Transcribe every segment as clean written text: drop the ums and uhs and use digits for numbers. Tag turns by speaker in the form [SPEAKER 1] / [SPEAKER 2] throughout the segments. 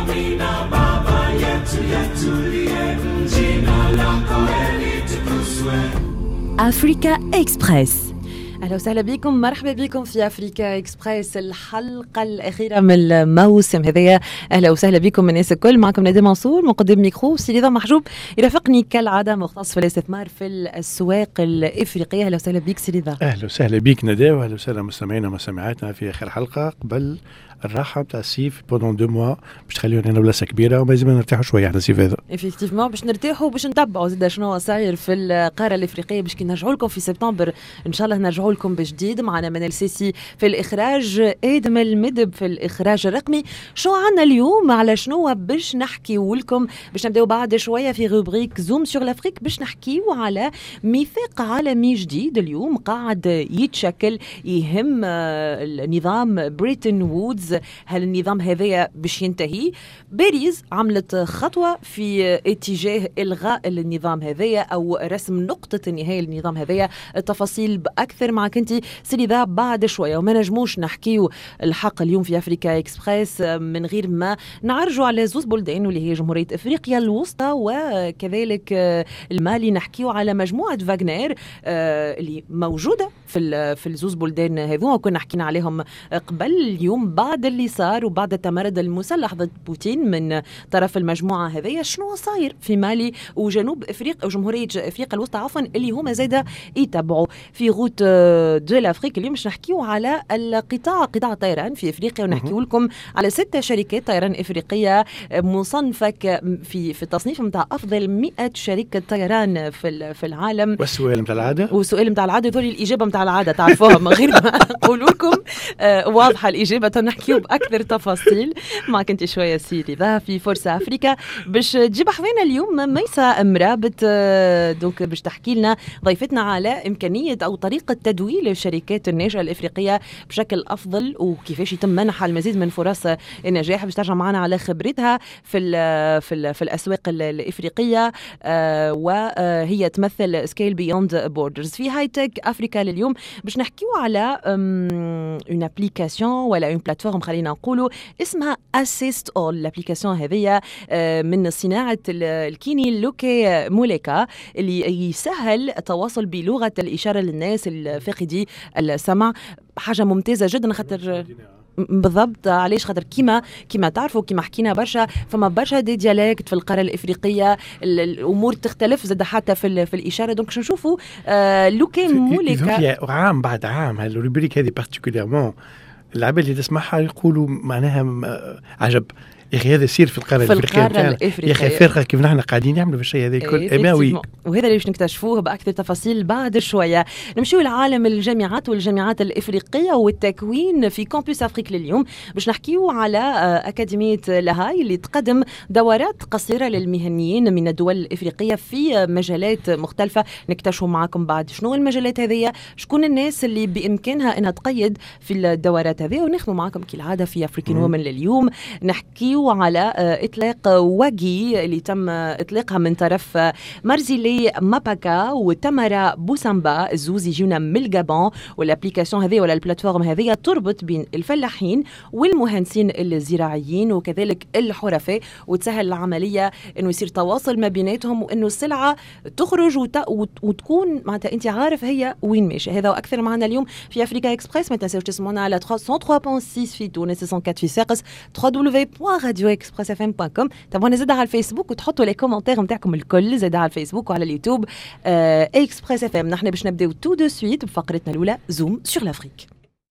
[SPEAKER 1] Amina Baba yetu yetulie, jina lako litukuzwe.
[SPEAKER 2] أفريكا إكسبريس. أهلا وسهلا بكم، مرحبا بكم في أفريكا إكسبريس، الحلقة الأخيرة من الموسم هذايا. أهلا وسهلا بكم الناس الكل، معكم نادي منصور مقدم ميكرو، سي رضا محجوب يرافقني كالعادة مختص في الاستثمار في الأسواق الإفريقية. أهلا وسهلا بك سي رضا.
[SPEAKER 3] أهلا وسهلا بك ندى، وأهلا وسهلا مستمعينا ومستمعاتنا في آخر حلقة قبل الراحة بتاع الصيف بودون 2 موا، باش تخليونا هنا بلاصة كبيرة وما لازم نرتاحوا شوية على الصيف هذا.
[SPEAKER 2] إفكتيفمون باش نرتاحوا باش نتبعوا زيد شنو صاير في القارة الإفريقية، باش كي نرجعوا لكم في سبتمبر إن شاء الله نرجعوا لكم بجديد. معنا منال سيسي في الإخراج، آدم المدب في الإخراج الرقمي. شو عنا اليوم، على شنو باش نحكيو لكم؟ باش نبداو بعد شوية في روبريك زوم سور لافريك، باش نحكيو على ميثاق عالمي جديد اليوم قاعد يتشكل يهم النظام بريتن وودز. هل النظام هذا باش ينتهي؟ باريس عملت خطوة في اتجاه إلغاء النظام هذا أو رسم نقطة النهاية للنظام هذا. التفاصيل بأكثر معك انت سيدي ذا بعد شوية، وما نجموش نحكيو الحق اليوم في أفريكا إكسبريس من غير ما نعرجوا على زوز بلدان واللي هي جمهورية أفريقيا الوسطى وكذلك المالي. نحكيو على مجموعة فاغنر اللي موجودة في الزوز بلدان هذو، وكنا حكينا عليهم قبل. اليوم بعد اللي صار وبعد التمرد المسلح ضد بوتين من طرف المجموعة هذية، شنو صاير في مالي وجنوب أفريقيا وجمهورية أفريقيا الوسطى عفوا، اللي هما زايدة يتبعوا في غوت دو لافريك. اليوم مش نحكيو على قطاع الطيران في أفريقيا، ونحكيو لكم على 6 شركات طيران أفريقية مصنفة في التصنيف متاع أفضل 100 شركة طيران في العالم.
[SPEAKER 3] والسؤال متاع العادة،
[SPEAKER 2] دول الإجابة متاع العادة تعرفوها من غير ما أقول لكم واضحة الإجابة. نحكيو بأكثر تفاصيل معك أنت شوية سيدي ذا في فرصة أفريكا باش تجيب حضينا اليوم ميسا مرابط دوك باش تحكي لنا ضيفتنا على إمكانية أو طريقة تدويل الشركات الناشئة الإفريقية بشكل أفضل، وكيفاش يتم منحها المزيد من فرص النجاح. باش ترجع معنا على خبرتها في الأسواق الإفريقية، وهي تمثل سكيل بيوند بوردرز في هاي تك أفريكا. لليوم باش نحكيو على اون ابليكاسيون ولا اون بلاتفورم خلينا نقولوا اسمها اسيست اول. الابليكاسيون هذه من صناعه الكيني لوكي موليكا اللي يسهل التواصل بلغه الاشاره للناس الفاقدي السمع. حاجه ممتازه جدا، خاطر بالضبط علاش خاطر كيما تعرفوا كيما حكينا برشا فما برشا دي ديالكت في القاره الافريقيه، الامور تختلف زاد حتى في الاشاره. دونك شنو نشوفوا لوكي موليكا
[SPEAKER 3] عام بعد عام هالروبريك هذه بارتيكوليرمون العباد اللي تسمعها يقولوا معناها عجب يا اخي هذا يصير في القاره الافريقيه يا اخي فرقه كيف نحن قاعدين نعملوا في الشيء هذا الكل اماوي.
[SPEAKER 2] وهذا اللي باش نكتشفوه باكثر تفاصيل بعد شويه. نمشيو لعالم الجامعات والجامعات الافريقيه والتكوين في كامبوس افريك. لليوم باش نحكيو على اكاديميه لاهاي اللي تقدم دورات قصيره للمهنيين من الدول الافريقيه في مجالات مختلفه. نكتشفوا معكم بعد شنو المجالات هذه، شكون الناس اللي بامكانها انها تقيد في الدورات هذه، وناخذوا معكم كالعاده في افريكان وومن. لليوم نحكيو على إطلاق واجي اللي تم إطلاقها من طرف مارزيلي ماباكا وتمارا بوسامبا، الزوز يجونا من الجابون. والابليكاسيون هذه ولا البلاتفورم هذه تربط بين الفلاحين والمهندسين الزراعيين وكذلك الحرفاء، وتسهل العملية إنه يصير تواصل ما بيناتهم، وإنه السلعة تخرج وتكون معناتها أنت عارف هي وين ماشي. هذا وأكثر معنا اليوم في أفريكا إكسبريس. ما تنسوش تسمعونا على 103.6 في تونس، 104 في صاقس، www.radioexpressfm.com. تابعونا زاد على الفيسبوك وتحطوا لي كومنتير نتاعكم الكل زاد على الفيسبوك وعلى اليوتيوب اكسبريس اف ام. نحن باش نبداو تو دو سويت بفقرتنا الاولى زوم سور لافريك.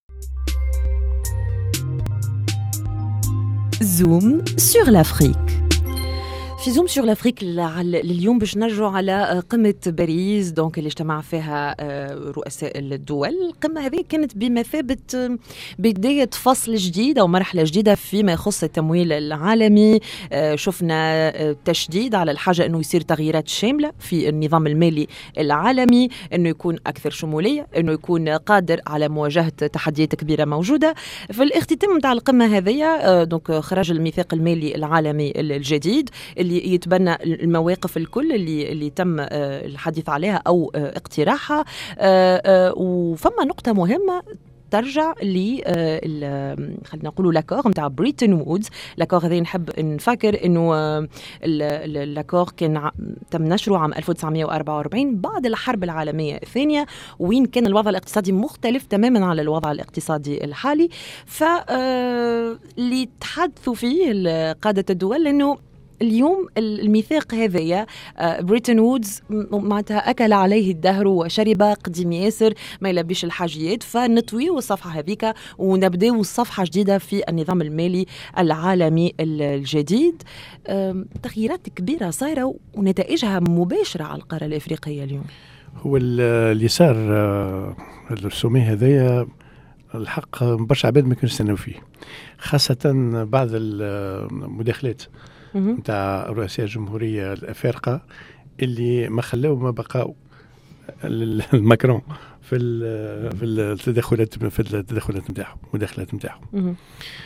[SPEAKER 2] زوم سور لافريك. في زوم سور لافريك اليوم باش نرجعوا على قمة باريس دونك اللي اجتمع فيها رؤساء الدول. القمة هذه كانت بمثابة بداية فصل جديد أو مرحلة جديدة فيما يخص التمويل العالمي. شفنا تشديد على الحاجة أنه يصير تغييرات شاملة في النظام المالي العالمي، أنه يكون أكثر شمولية، أنه يكون قادر على مواجهة تحديات كبيرة موجودة. في الاختتام متاع القمة هذه دونك خرج الميثاق المالي العالمي الجديد اللي يتبنى المواقف الكل اللي تم الحديث عليها أو اقتراحها. وفما نقطة مهمة ترجع ل خلينا نقولوا لاكور نتاع بريتن وودز. لاكور هذا نحب نفكر انه اللاكور كان تم نشره عام 1944 بعد الحرب العالمية الثانية، وين كان الوضع الاقتصادي مختلف تماما على الوضع الاقتصادي الحالي. فاللي تحدثوا فيه قادة الدول لأنه اليوم الميثاق هذايا بريتن وودز معناتها أكل عليه الدهر وشرب قديم ياسر ما يلبيش الحاجيات، فنطويو الصفحة هذيك ونبدأ صفحة جديدة في النظام المالي العالمي الجديد. تغييرات كبيرة صايرة ونتائجها مباشرة على القارة الإفريقية اليوم.
[SPEAKER 3] هو اللي صار الرسومي هذايا الحق برشا عباد ما كانوا يستناو فيه، خاصة بعض المداخلات نتاع رؤساء الجمهورية الأفارقة اللي ما خلاو ما بقاو الماكرون في التدخلات نتاعهم المداخلات نتاعهم.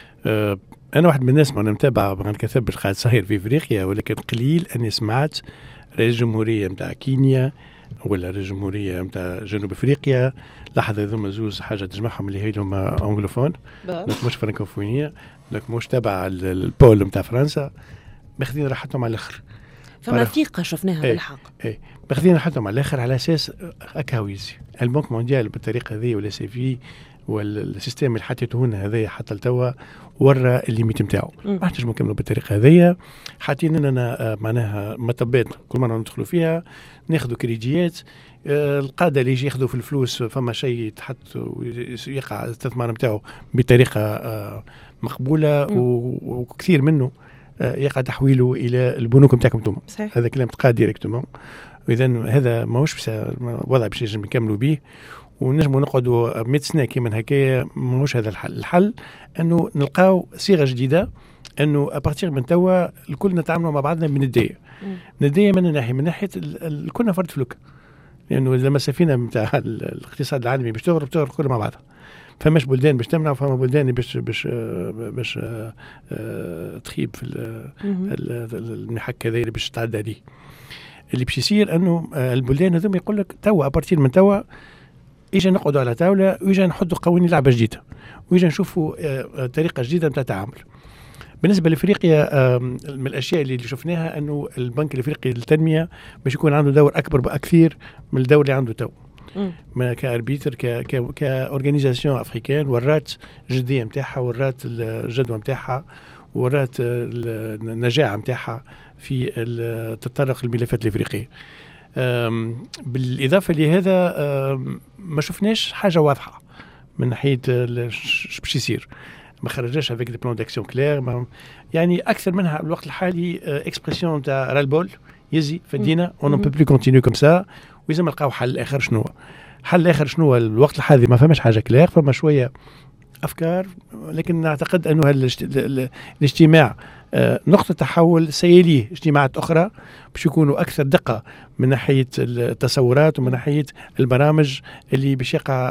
[SPEAKER 3] أنا واحد من الناس ما نتابع ما نكتبش قاعد صاير في إفريقيا، ولكن قليل أني سمعت رئيس الجمهورية نتاع كينيا ولا رئيس الجمهورية نتاع جنوب أفريقيا لحظة ذوما زوز حاجة تجمعهم اللي هي لهم أنغلوفون مش فرنكوفونية، لك مش تبع البول نتاع فرنسا، ماخذين راحتهم على الاخر.
[SPEAKER 2] فما ثقة شفناها بالحق.
[SPEAKER 3] ماخذين راحتهم على الاخر على اساس اكاويزي البنك مونديال بالطريقه هذه ولا سي في والسيستم اللي حطيته هنا هذايا حتى لتوا ورا الليميت نتاعو. ما حتنجموا نكملوا بالطريقه هذه. حاطين لنا معناها مطبات كل مره ندخلوا فيها ناخذوا كريديات. القاده اللي يجي ياخذوا في الفلوس فما شيء يتحط ويقع الاستثمار نتاعو بطريقه مقبوله وكثير منه يقع تحويله الى البنوك نتاعكم انتم. هذا كلام تقاد ديريكتومون، واذا هذا ماهوش وضع باش نجم نكملوا به ونجموا نقعدوا 100 سنه كيما هكايا. ماهوش هذا الحل انه نلقاو صيغه جديده انه ابارتيغ من توا الكل نتعاملوا مع بعضنا بنديه. نديه من ناحيه كلنا فرد فلوك، لانه لما السفينه نتاع الاقتصاد العالمي باش تغرق كلها مع بعضها. فماش بلدان باش تمنع وفما بلدان باش تخيب في المحك هذا اللي باش تعدى عليه. اللي باش يصير انه البلدان هذوما يقول لك توا ابارتير من توا اجا نقعدوا على طاوله ويجا نحطوا قوانين لعبه جديده ويجا نشوفوا طريقه جديده نتاع التعامل. بالنسبه لافريقيا من الاشياء اللي شفناها انه البنك الافريقي للتنميه باش يكون عنده دور اكبر بكثير من الدور اللي عنده تو. ما كاربيتر كاورغانيزاسيون افريكان ورات الجديه نتاعها، ورات الجدوى نتاعها، ورات النجاعه نتاعها في تطرق الملفات الافريقيه. بالاضافه لهذا ما شفناش حاجه واضحه من ناحيه باش يصير. ما خرجناش افيك دي بلان داكسيون كلير، يعني اكثر منها الوقت الحالي اكسبرسيون تاع رالبول يزي فدينا اون بو بلو كونتينيو كوم سا. وإذا ما لقاو حل آخر شنو حل آخر شنو الوقت الحالي ما فماش حاجة كلير، فما شوية أفكار. لكن نعتقد أنه الاجتماع نقطة تحول سيليه اجتماعات أخرى باش يكونوا أكثر دقة من ناحية التصورات ومن ناحية البرامج اللي باش يقع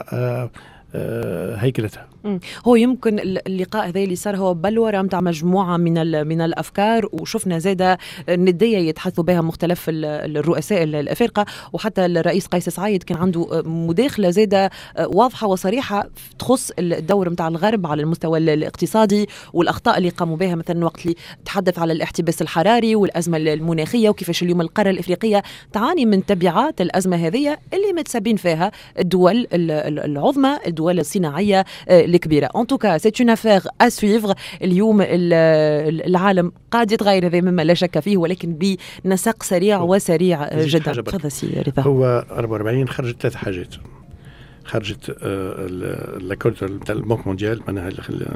[SPEAKER 3] هيكلتها.
[SPEAKER 2] هو يمكن اللقاء هذا اللي صار هو بلورة متاع مجموعة من الأفكار، وشفنا زادة ندية يتحدثوا بها مختلف الرؤساء الأفارقة، وحتى الرئيس قيس سعيد كان عنده مداخلة زادة واضحة وصريحة تخص الدور متاع الغرب على المستوى الاقتصادي والأخطاء اللي قاموا بها، مثلا وقت اللي تحدث على الاحتباس الحراري والأزمة المناخية وكيفاش اليوم القارة الإفريقية تعاني من تبعات الأزمة هذه اللي متسبين فيها الدول العظمى، الدول الصناعية الكبيرة. En tout cas, c'est une affaire à suivre. اليوم العالم قاعد يتغير هذا مما لا شك فيه، ولكن بنسق سريع وسريع جدا. تفضل سي رضا.
[SPEAKER 3] هو 44 خرجت 3 حاجات. خرجت الأكورد نتاع البنك مونديال معناها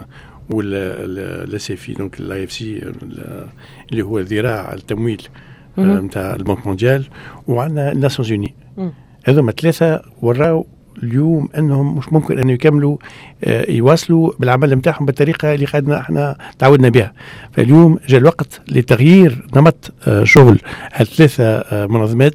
[SPEAKER 3] ولا سي في دونك الاي اف سي اللي هو ذراع التمويل نتاع البنك مونديال، وعندنا الناسيونز يوني. هذوما 3 وراو اليوم انهم مش ممكن ان يكملوا يواصلوا بالعمل نتاعهم بالطريقه اللي قعدنا احنا تعودنا بها. فاليوم جاء الوقت لتغيير نمط شغل ال3 منظمات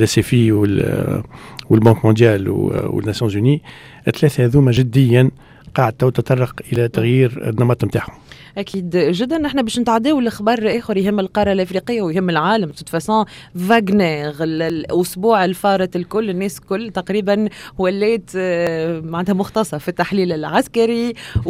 [SPEAKER 3] السيفي والبنك مونديال والناسيونز يوني. ال3 هذوما جديا قاعد تتطرق الى تغيير النمط نتاعهم.
[SPEAKER 2] اكيد جدا. نحن باش نتعداو الاخبار اخر يهم القاره الافريقيه ويهم العالم. تفاصيل فاغنر الاسبوع الفارط الكل الناس كل تقريبا ولات معناتها مختصه في التحليل العسكري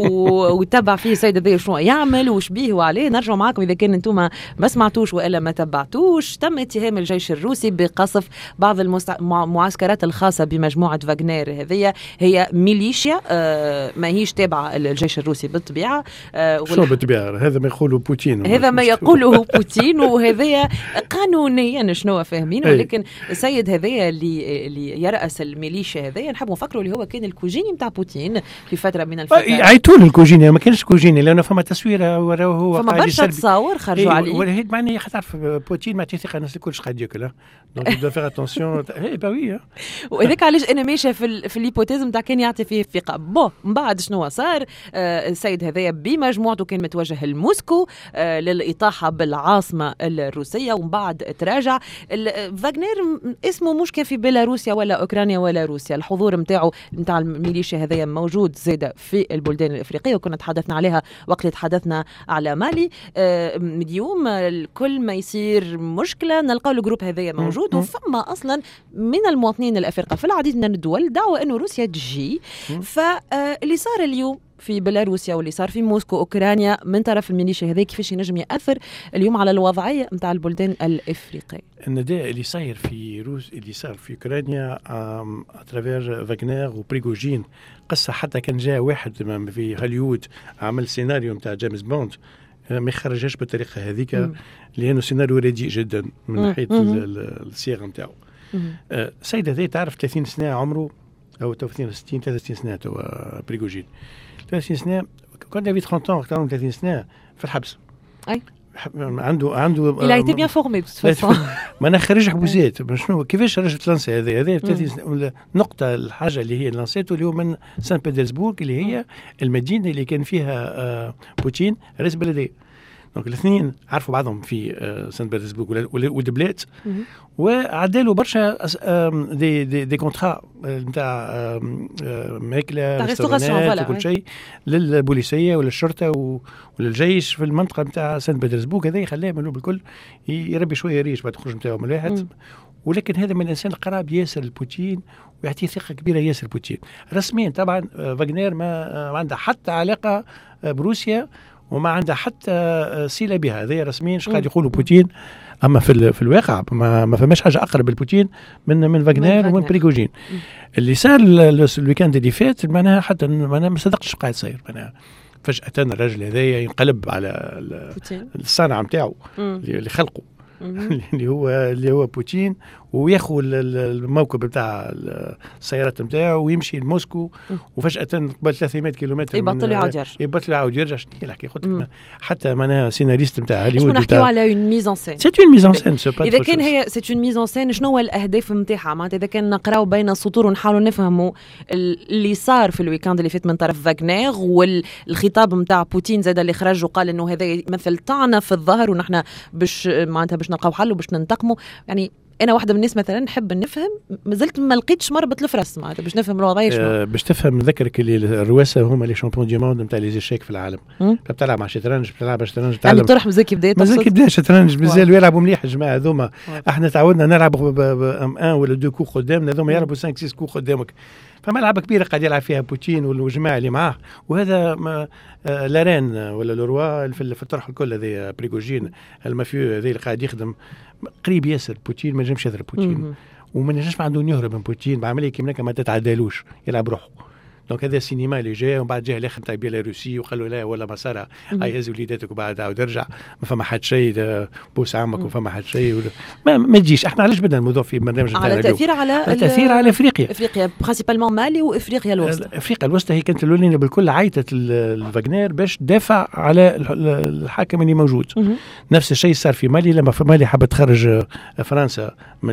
[SPEAKER 2] وتبع فيه السيد هذا شنو يعمل وش بيه وعليه. نرجع معكم اذا كان انتم ما سمعتوش والا ما تبعتوش. تم اتهام الجيش الروسي بقصف بعض المعسكرات الخاصه بمجموعه فاغنر. هذه هي ميليشيا ما هيش تابعه الجيش الروسي بالطبيعه.
[SPEAKER 3] بالطبيعة هذا ما يقوله بوتين،
[SPEAKER 2] هذا ما يقوله بوتين، وهذا قانونيا شنو فاهمين. ولكن السيد هذا اللي يرأس الميليشيا هذا نحب نفكروا اللي هو كان الكوجيني نتاع بوتين في فترة من الفترات.
[SPEAKER 3] عيطوا له الكوجيني، ما كانش كوجيني لأنه فما تصويرة وراه هو
[SPEAKER 2] فما برشا تصاور خرجوا عليه.
[SPEAKER 3] وهذا معناه تعرف بوتين ما تعطي الناس الكل قاعد ياكل دونك دو فيغ اتونسيون. باوي
[SPEAKER 2] وهذاك علاش انا ماشيه في الهيبوتيز نتاع كان يعطي فيه ثقه. من بعد شنو صار؟ السيد هذا بمجموعته كان متوجه لموسكو للإطاحة بالعاصمة الروسية، ومن بعد تراجع. فاغنر اسمه مش كان في بيلاروسيا ولا أوكرانيا ولا روسيا. الحضور متاعه متاع الميليشيا هذايا موجود زيادة في البلدان الإفريقية، وكنا تحدثنا عليها وقت تحدثنا على مالي. اليوم كل ما يصير مشكلة نلقى الجروب هذايا موجود. وفما أصلا من المواطنين الأفارقة في العديد من الدول دعوة أنه روسيا تجي. فاللي صار اليوم في بيلاروسيا واللي صار في موسكو أوكرانيا من طرف الميليشيا هذا كيفاش ينجم يأثر اليوم على الوضعية متاع البلدان الإفريقية.
[SPEAKER 3] النداء اللي صاير في اللي صار في أوكرانيا اترافير فاغنر وبريغوجين قصة. حتى كان جاء واحد في هوليوود عمل سيناريو متاع جيمس بوند ما يخرجهاش بالطريقة هذيك لأنه سيناريو رديء جدا من ناحية الصياغة متاعه. سيد هذا تعرف 30 سنة عمره أو 63 سنة تو بريغوجين 30 سنة. كان دافيد 30 ans 30 سنة في الحبس.
[SPEAKER 2] أي
[SPEAKER 3] عنده
[SPEAKER 2] il a été bien formé de toute façon.
[SPEAKER 3] ما أنا خريج حبوزات. شنو كيفاش رجع تلانسي هذا 30 سنة. النقطة الحاجة اللي هي لانسيتو اللي هو من سان بيترسبورغ اللي هي المدينة اللي كان فيها بوتين رئيس بلدية. دونك الاثنين عرفوا بعضهم في سان بيترسبورغ ودبلات، وعدلوا برشا دي كونترا نتاع ماكله ريستورانات وكل شيء للبوليسيه وللشرطه وللجيش في المنطقه نتاع سان بيترسبورغ. هذا يخليه منه بالكل يربي شويه ريش بعد الخروج نتاعو من الواحد. ولكن هذا من الانسان القراب ياسر لبوتين ويعطيه ثقه كبيره ياسر لبوتين. رسميا طبعا فاغنر ما عندها حتى علاقه بروسيا وما عندها حتى صلة بها. هذا رسميا قاعد يقولوا بوتين. أما في الواقع ما فماش حاجة أقرب البوتين من فاغنر ومن بريغوجين. اللي صار الويكاند اللي فات معناها حتى ما صدقتش قاعد صاير. معناها فجأة الرجل هذايا ينقلب على الصانع متاعه اللي خلقه اللي هو بوتين، وياخذ الموكب بتاع السيارات نتاعو ويمشي لموسكو، وفجأة قبل 300 كيلومتر
[SPEAKER 2] يبطل يعاود
[SPEAKER 3] يرجع. شنو نحكي قلت حتى معناها سيناريست نتاع
[SPEAKER 2] هوليوود نحكيو على اون ميز ان سين.
[SPEAKER 3] سي اون ميز ان سين.
[SPEAKER 2] اذا كان هي سي اون ميز ان سين شنو هو الاهداف نتاعها؟ معناتها اذا كان نقراو بين السطور ونحاولوا نفهموا اللي صار في الويكاند اللي فات من طرف فاغنر والخطاب نتاع بوتين زاد اللي خرج وقال انه هذا يمثل طعنه في الظهر ونحن باش معناتها باش نلقاو حل وباش ننتقموا. يعني انا واحده من الناس مثلا نحب نفهم، مازلت ما لقيتش مربط الفرس معناتها باش نفهم الوضعيه شنو.
[SPEAKER 3] باش تفهم نذكرك اللي الرواسه هما اللي شامبيون دي موند نتاع لي زيشيك في العالم. بتلعب مع شطرنج، بتلعب شطرنج
[SPEAKER 2] يعني طرح مازال كي
[SPEAKER 3] بدا شطرنج مازال يلعبوا مليح الجماعه هذوما. احنا تعودنا نلعبوا ب 1 ولا 2 كو قدامنا، هذوما يلعبوا 5 6 كو قدامك. فملعبة كبيرة قاعد يلعب فيها بوتين والجماعة اللي معاه. وهذا لارين ولا لوروا في الطرح الكل هذا بريغوجين المافيو هذا اللي قاعد يخدم قريب ياسر بوتين. ما نجمش يضرب بوتين وما نجمش ما عنده يهرب من بوتين بعملية كيما ما تتعدالوش، يلعب روحه. دونك هذا السينما اللي جاء ومن بعد جاء الاخر تاع بيلاروسي وقالوا لا ولا مسارة هيهز وليداتك وبعد عاود ارجع ما فما حد شيء بوس عمك وفما حد شيء ما تجيش. احنا علاش بدنا الموضوع في برنامج
[SPEAKER 2] على التاثير على افريقيا برينسيبالمون مالي وافريقيا الوسطى.
[SPEAKER 3] افريقيا الوسطى هي كانت الاولين بالكل عيطت الفاغنر باش تدافع على الحاكم اللي موجود. نفس الشيء صار في مالي لما في مالي حبت تخرج فرنسا من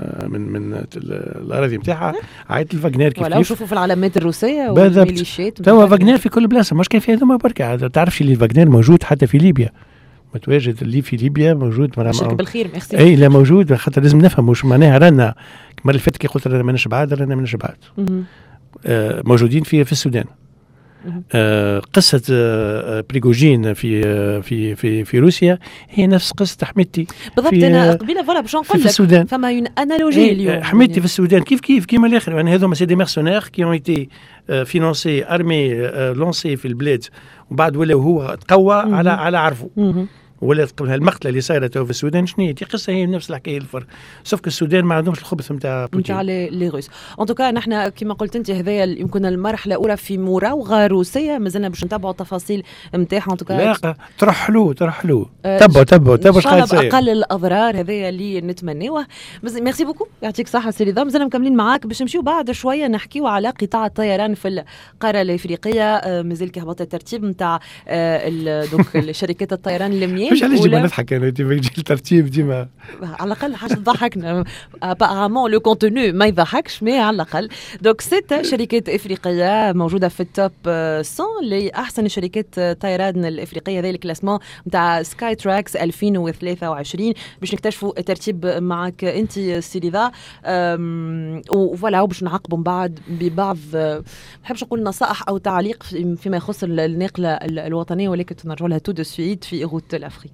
[SPEAKER 3] الاراضي نتاعها عيطت الفاغنر كيف
[SPEAKER 2] ولا شوفوا في العلامات الروسيه
[SPEAKER 3] والميليشيات. توا فاغنر في كل بلاصه، مش كان في هذوما بركه. تعرفش اللي فاغنر موجود حتى في ليبيا، متواجد اللي في ليبيا موجود.
[SPEAKER 2] شرك بالخير ميرسي.
[SPEAKER 3] اي لا موجود، خاطر لازم نفهم واش معناها. رانا المره اللي فاتت كي قلت رانا ماناش بعاد موجودين في السودان. قصة بريغوجين في روسيا هي نفس قصة حميدتي
[SPEAKER 2] بالضبط. أنا قبيلة فوالا باش نقول لك
[SPEAKER 3] في السودان
[SPEAKER 2] فما يون أنالوجي اليوم.
[SPEAKER 3] حميدتي في السودان كيف كيما الآخر يعني هذوما سي دي ميرسونير كي اون ايتي فينانسي ارمي لونسي في البلاد وبعد ولا هو تقوى على عرفه ولا المقتله اللي صايره في السودان شنو هي قصه هي نفس الحكايه الفرق سوف السودان ما عندهمش الخبث نتاع بوتين
[SPEAKER 2] نتاع لي روس. ان توكا نحن كما قلت انت هذايا يمكن المرحله الاولى في مراوغه روسيه مازلنا باش نتابعوا التفاصيل نتاعها. ان توكا
[SPEAKER 3] لا ترحلوا تبعوا
[SPEAKER 2] اقل الاضرار هذايا اللي نتمناوه. ميرسي بوكو يعطيك صحه سي رضا. مازلنا مكملين معاك باش نمشيو بعد شويه نحكيو على قطاع الطيران في القاره الافريقيه. مازال كهبط الترتيب نتاع دونك شركات الطيران المنيا
[SPEAKER 3] مش علاش ديما نضحك انا ديما يجي الترتيب ديما
[SPEAKER 2] على الاقل حاجه تضحكنا. ابارامون لو كونتوني ما يضحكش مي على الاقل. دونك 6 شركات افريقيه موجوده في التوب 100 لاحسن شركات الطيران الافريقيه. هذا الكلاسمون نتاع سكاي تراكس 2023 باش نكتشفوا الترتيب معك انت سي رضا. وفوالا باش نعقبوا من بعد ببعض ما بحبش نقول نصائح او تعليق فيما يخص النقله الوطنيه ولكن نرجعوا لها تو دو سويت في روت الافريك.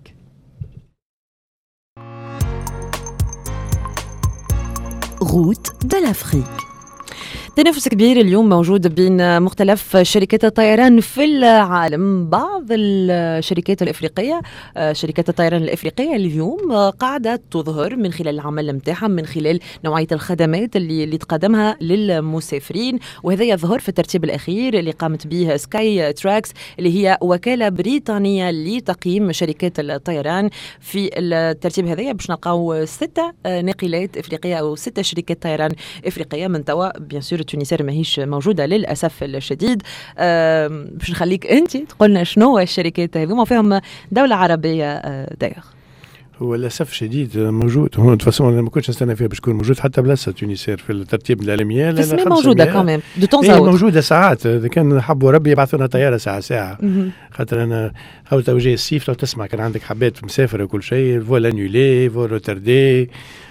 [SPEAKER 4] روت de l'Afrique.
[SPEAKER 2] تنافس كبير اليوم موجود بين مختلف شركات الطيران في العالم. بعض الشركات الإفريقية شركات الطيران الإفريقية اليوم قاعدة تظهر من خلال العمل متاعها من خلال نوعية الخدمات اللي تقدمها للمسافرين. وهذا يظهر في الترتيب الأخير اللي قامت به سكاي تراكس اللي هي وكالة بريطانية لتقييم شركات الطيران. في الترتيب هذا باش نلقاو 6 ناقلات إفريقية أو 6 شركات طيران إفريقية من توا بيان سور تونسير ماهيش موجودة للأسف الشديد. باش نخليك أنت تقولنا شنو الشركات هذوما فيهم دولة عربية داير.
[SPEAKER 3] هو للأسف الشديد موجود هو فاصون ما كنتش نستنى فيها باش تكون موجود حتى بلاصة تونسير في الترتيب العالمية
[SPEAKER 2] لا موجودة كمان دو طون
[SPEAKER 3] زاوت موجودة ساعات. إذا كان حبوا ربي يبعثونا طيارة ساعة خاطر أنا حاولت توجيه الصيف لو تسمع كان عندك حبات مسافر وكل شيء فول انيولي فول روتردي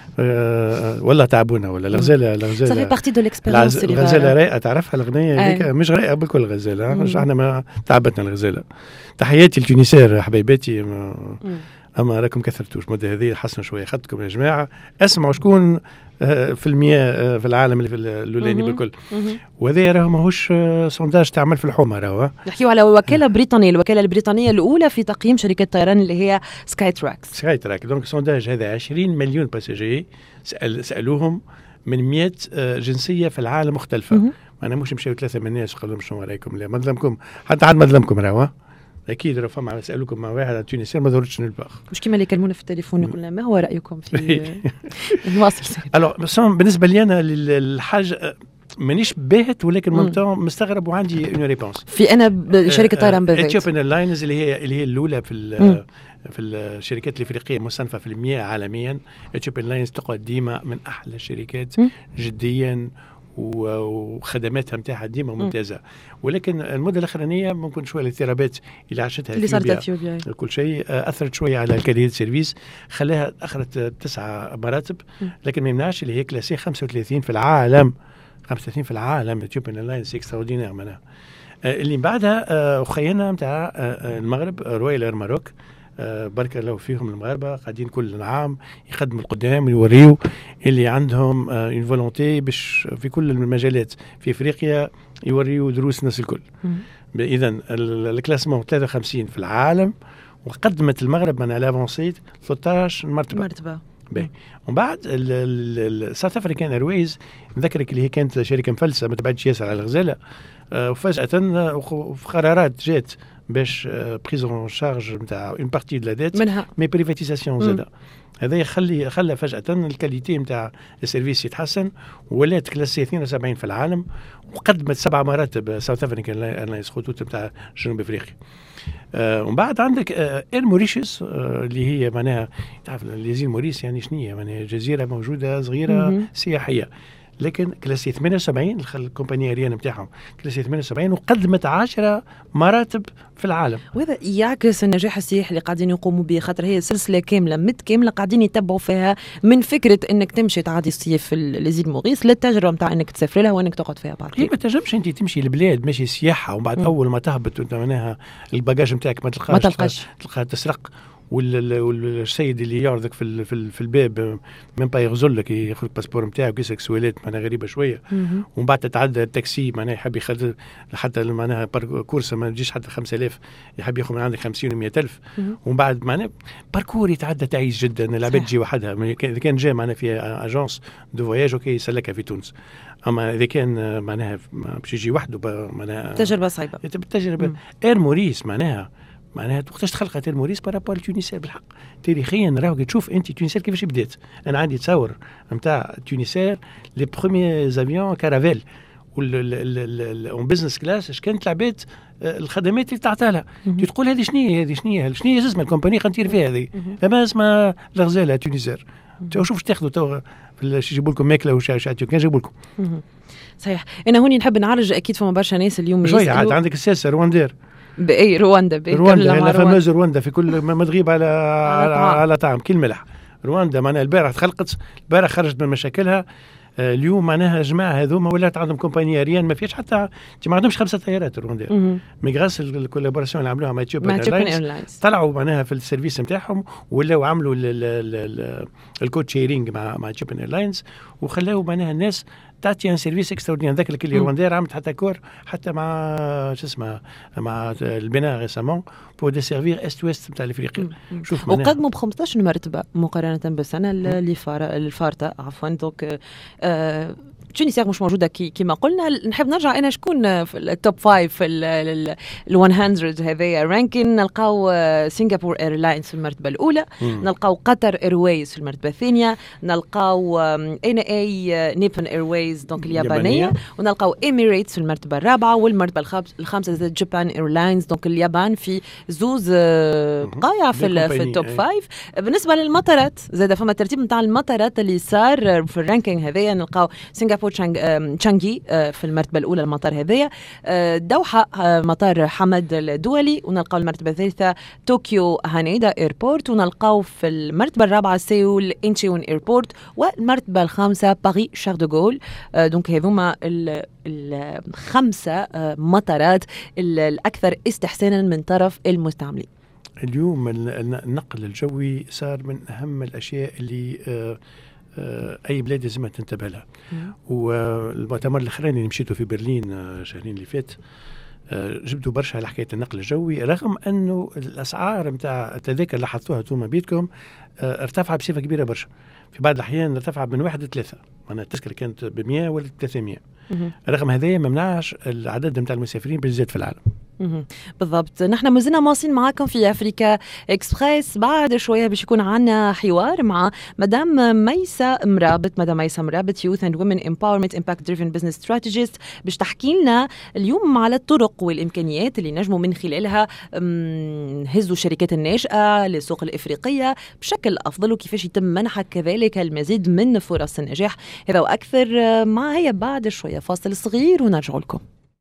[SPEAKER 3] ولا تعبونا ولا الغزاله
[SPEAKER 2] صافي بارتي دو ليكسبيريونس.
[SPEAKER 3] الغزاله رايقه تعرفها الاغنيه مش رايقه بالكل الغزاله احنا ما تعبتنا الغزاله. تحياتي لتونسير حبايباتي اما راكم كثرتوش مده هذه حسنوا شويه خدتكم يا جماعه اسمعوا شكون في المياه في العالم اللي في الاولاني بالكل. وهذا راه ماهوش سونداج تعمل في الحومه راه
[SPEAKER 2] نحكيو على وكاله بريطانيه الوكاله البريطانيه الاولى في تقييم شركه الطيران اللي هي سكاي تراكس.
[SPEAKER 3] دونك سونداج هذا 20 مليون باساجي سالوهم من 100 جنسيه في العالم مختلفه. انا مش مشاو 3 من الناس قالوا لهم شنو رايكم لا ما ظلمكم حتى عاد ما ظلمكم راه اكيد راه فما سالوكم مع واحد تونسي ما ظهرتش نلباغ
[SPEAKER 2] مش كيما اللي يكلمونا في التليفون يقولنا ما هو رايكم في نواصل.
[SPEAKER 3] الو بالنسبه لي انا الحاجه مانيش باهت ولكن مستغرب وعندي اون ريبونس في
[SPEAKER 2] انا شركه طيران بافيت
[SPEAKER 3] اثيوبيان ايرلاينز اللي هي الاولى في الشركات الافريقيه المصنفه في المياه عالميا. اثيوبيان ايرلاينز تقعد ديما من احلى الشركات جديا وخدماتها نتاعها ديما ممتازه. ولكن المده الاخرانيه ممكن شويه الاضطرابات اللي عاشتها
[SPEAKER 2] اللي صارت اثيوبيا
[SPEAKER 3] كل شيء اثرت شويه على الكاليتي سيرفيس خلاها اخرت 9 مراتب لكن ما يمنعش اللي هي كلاسي 35 في العالم 35 في العالم. اثيوبيان ايرلاينز اكستراوردينير منها. اللي بعدها وخينا نتاع المغرب رويال اير ماروك بارك الله فيهم المغاربه قاعدين كل عام يقدموا القدام ويوريوا اللي عندهم اون فولونتي باش في كل المجالات في افريقيا يوريوا دروس الناس الكل. اذا الكلاسمون 53 في العالم وقدمت المغرب من الافونسيت 13 مرتبه. ومن بعد ساوث افريكان ايرويز نذكرك اللي هي كانت شركه مفلسه ما تبعدش ياسر على الغزاله وفجاه قرارات جات باش بريزون شارج نتاع اون بارتي دو لا ديت مي بريفاتيزاسيون زاده. هذا خلى فجاه الكاليتي نتاع السيرفيس يتحسن ولات كلاسي 72 في العالم وقدمت 7 مراتب ساوث افريكان ايرلاينز خطوط نتاع جنوب افريقيا. ومن بعد عندك اير موريشيوس اللي هي معناها تعرف الجزيره موريس يعني شنو هي معناها جزيره موجوده صغيره سياحيه لكن كلاسي 78 الكومباني الأيريان نتاعهم كلاسي 78 وقدمت 10 مراتب في العالم.
[SPEAKER 2] وهذا يعكس النجاح السياحي اللي قاعدين يقوموا به، خاطر هي سلسله كامله متكامله قاعدين يتبعوا فيها، من فكره انك تمشي تعدي الصيف في ليزيل موريس للتجربه نتاع انك تسافر لها وانك تقعد فيها بعد.
[SPEAKER 3] هي ما تنجمش انت تمشي البلاد ماشي سياحه ومن بعد اول ما تهبط وانت معناها الباجاج نتاعك ما تلقاش تسرق، والسيد اللي يعرضك في الباب من با يغزل لك ياخذ الباسبور نتاعك ويسالك سؤالات معناها غريبه شويه، ومن بعد تتعدى التاكسي معناها يحب ياخذ حتى معناها كورس ما تجيش حتى 5000 يحب ياخذ من عندك 50 و100,000، ومن بعد معناها باركور يتعدى تعيس جدا. العباد تجي وحدها، اذا كان جاي معناها في اجونس دو فواياج اوكي يسلكها في تونس، اما اذا كان معناها باش يجي وحده معناها
[SPEAKER 2] تجربه صعبه.
[SPEAKER 3] تجربه اير موريس معناها وقتاش تخلقت اير موريس بارابور لتونسير بالحق تاريخيا. راهو تشوف انت تونسير كيفاش بدات. انا عندي تصور نتاع تونسير لي بروميير افيون كارافيل اون بزنس كلاس اش كانت العباد الخدمات اللي تعطى لها تقول هذه شنو هي اسمها الكومباني خنطير فيها هذه ما اسمها الغزاله تونسير. شوف تاخذوا تو يجيبوا لكم ماكله وشاتيو كان يجيبوا لكم.
[SPEAKER 2] صحيح. انا هوني نحب نعالج اكيد فما برشا ناس اليوم
[SPEAKER 3] شويه عاد عندك السياسه رواندير
[SPEAKER 2] باي رواندا
[SPEAKER 3] لا فماز رواندا في كل ما تغيب على طعم كل ملح. رواندا معناها البارح تخلقت، البارح خرجت من مشاكلها. اليوم معناها جماعه هذوما ولات عندهم كومباني ايريان ما فيش حتى ما عندهمش 5 طيارات رواندا ميغراس الكولابوراسيون اللي عملوها مع اثيوبيان ايرلاينز طلعوا معناها في السيرفيس نتاعهم ولاو عملوا الكود شيرينج مع اثيوبيان ايرلاينز وخلاو معناها الناس تعطي ان سيرفيس اكستراوردينير. ذاك اللي رواندير عملت حتى كور حتى مع شو اسمه مع البناء ريسامون بو دي سيرفير است ويست نتاع افريقيا. شوف
[SPEAKER 2] وقدموا ب 15 مرتبه مقارنه بالسنه اللي الفارطه عفوا. دونك تونسيا مش موجوده كما قلنا. نحب نرجع انا شكون في التوب 5 في ال 100 هذايا رانكين. نلقاو سنغافور ايرلاينز في المرتبه الاولى، نلقاو قطر ايرويز في المرتبه الثانيه، نلقاو اي نيبون ايرويز دونك اليابانيه، ونلقاو اميريتس في المرتبه الرابعه، والمرتبه الخامسه زاد جابان ايرلاينز دونك اليابان في زوز بقايا في التوب 5. بالنسبه للمطارات زاد فما ترتيب نتاع المطارات اللي صار في الرانكينج هذايا. نلقاو سنغافور تشانغي في المرتبة الأولى المطار هذايا، دوحة مطار حمد الدولي، ونلقاو المرتبة الثالثة طوكيو هانيدا ايربورت، ونلقاو في المرتبة الرابعة سيول انشيون ايربورت، والمرتبة الخامسة باريس شارل دو غول. دونك هذوما الخمسة مطارات الأكثر استحسانا من طرف المستعملين.
[SPEAKER 3] اليوم النقل الجوي صار من أهم الأشياء اللي أي بلاد لازم تنتبه لها. والمؤتمر الأخراني اللي مشيته في برلين شهرين اللي فات جبتوا برشا على حكاية النقل الجوي، رغم أنه الأسعار متاع التذاكر اللي حطوها توما بيتكم ارتفع بصفة كبيرة برشا. في بعض الأحيان ارتفع من 1 ل 3، معناها التذكرة كانت ب100 ولا 300. رغم هذا ما منعش العدد متاع المسافرين بالزيادة في العالم.
[SPEAKER 2] بالضبط. نحن مازلنا مواصلين معاكم في أفريكا إكسبريس. بعد شوية باش يكون عنا حوار مع مدام ميسة مرابط. مدام ميسة مرابط Youth and Women Empowerment Impact Driven Business Strategist باش تحكي لنا اليوم على الطرق والإمكانيات اللي نجموا من خلالها نهزوا الشركات الناشئة للسوق الإفريقية بشكل أفضل، وكيفاش يتم منحها كذلك المزيد من فرص النجاح. هذا وأكثر مع هي بعد شوية فاصل صغير ونرجع لكم.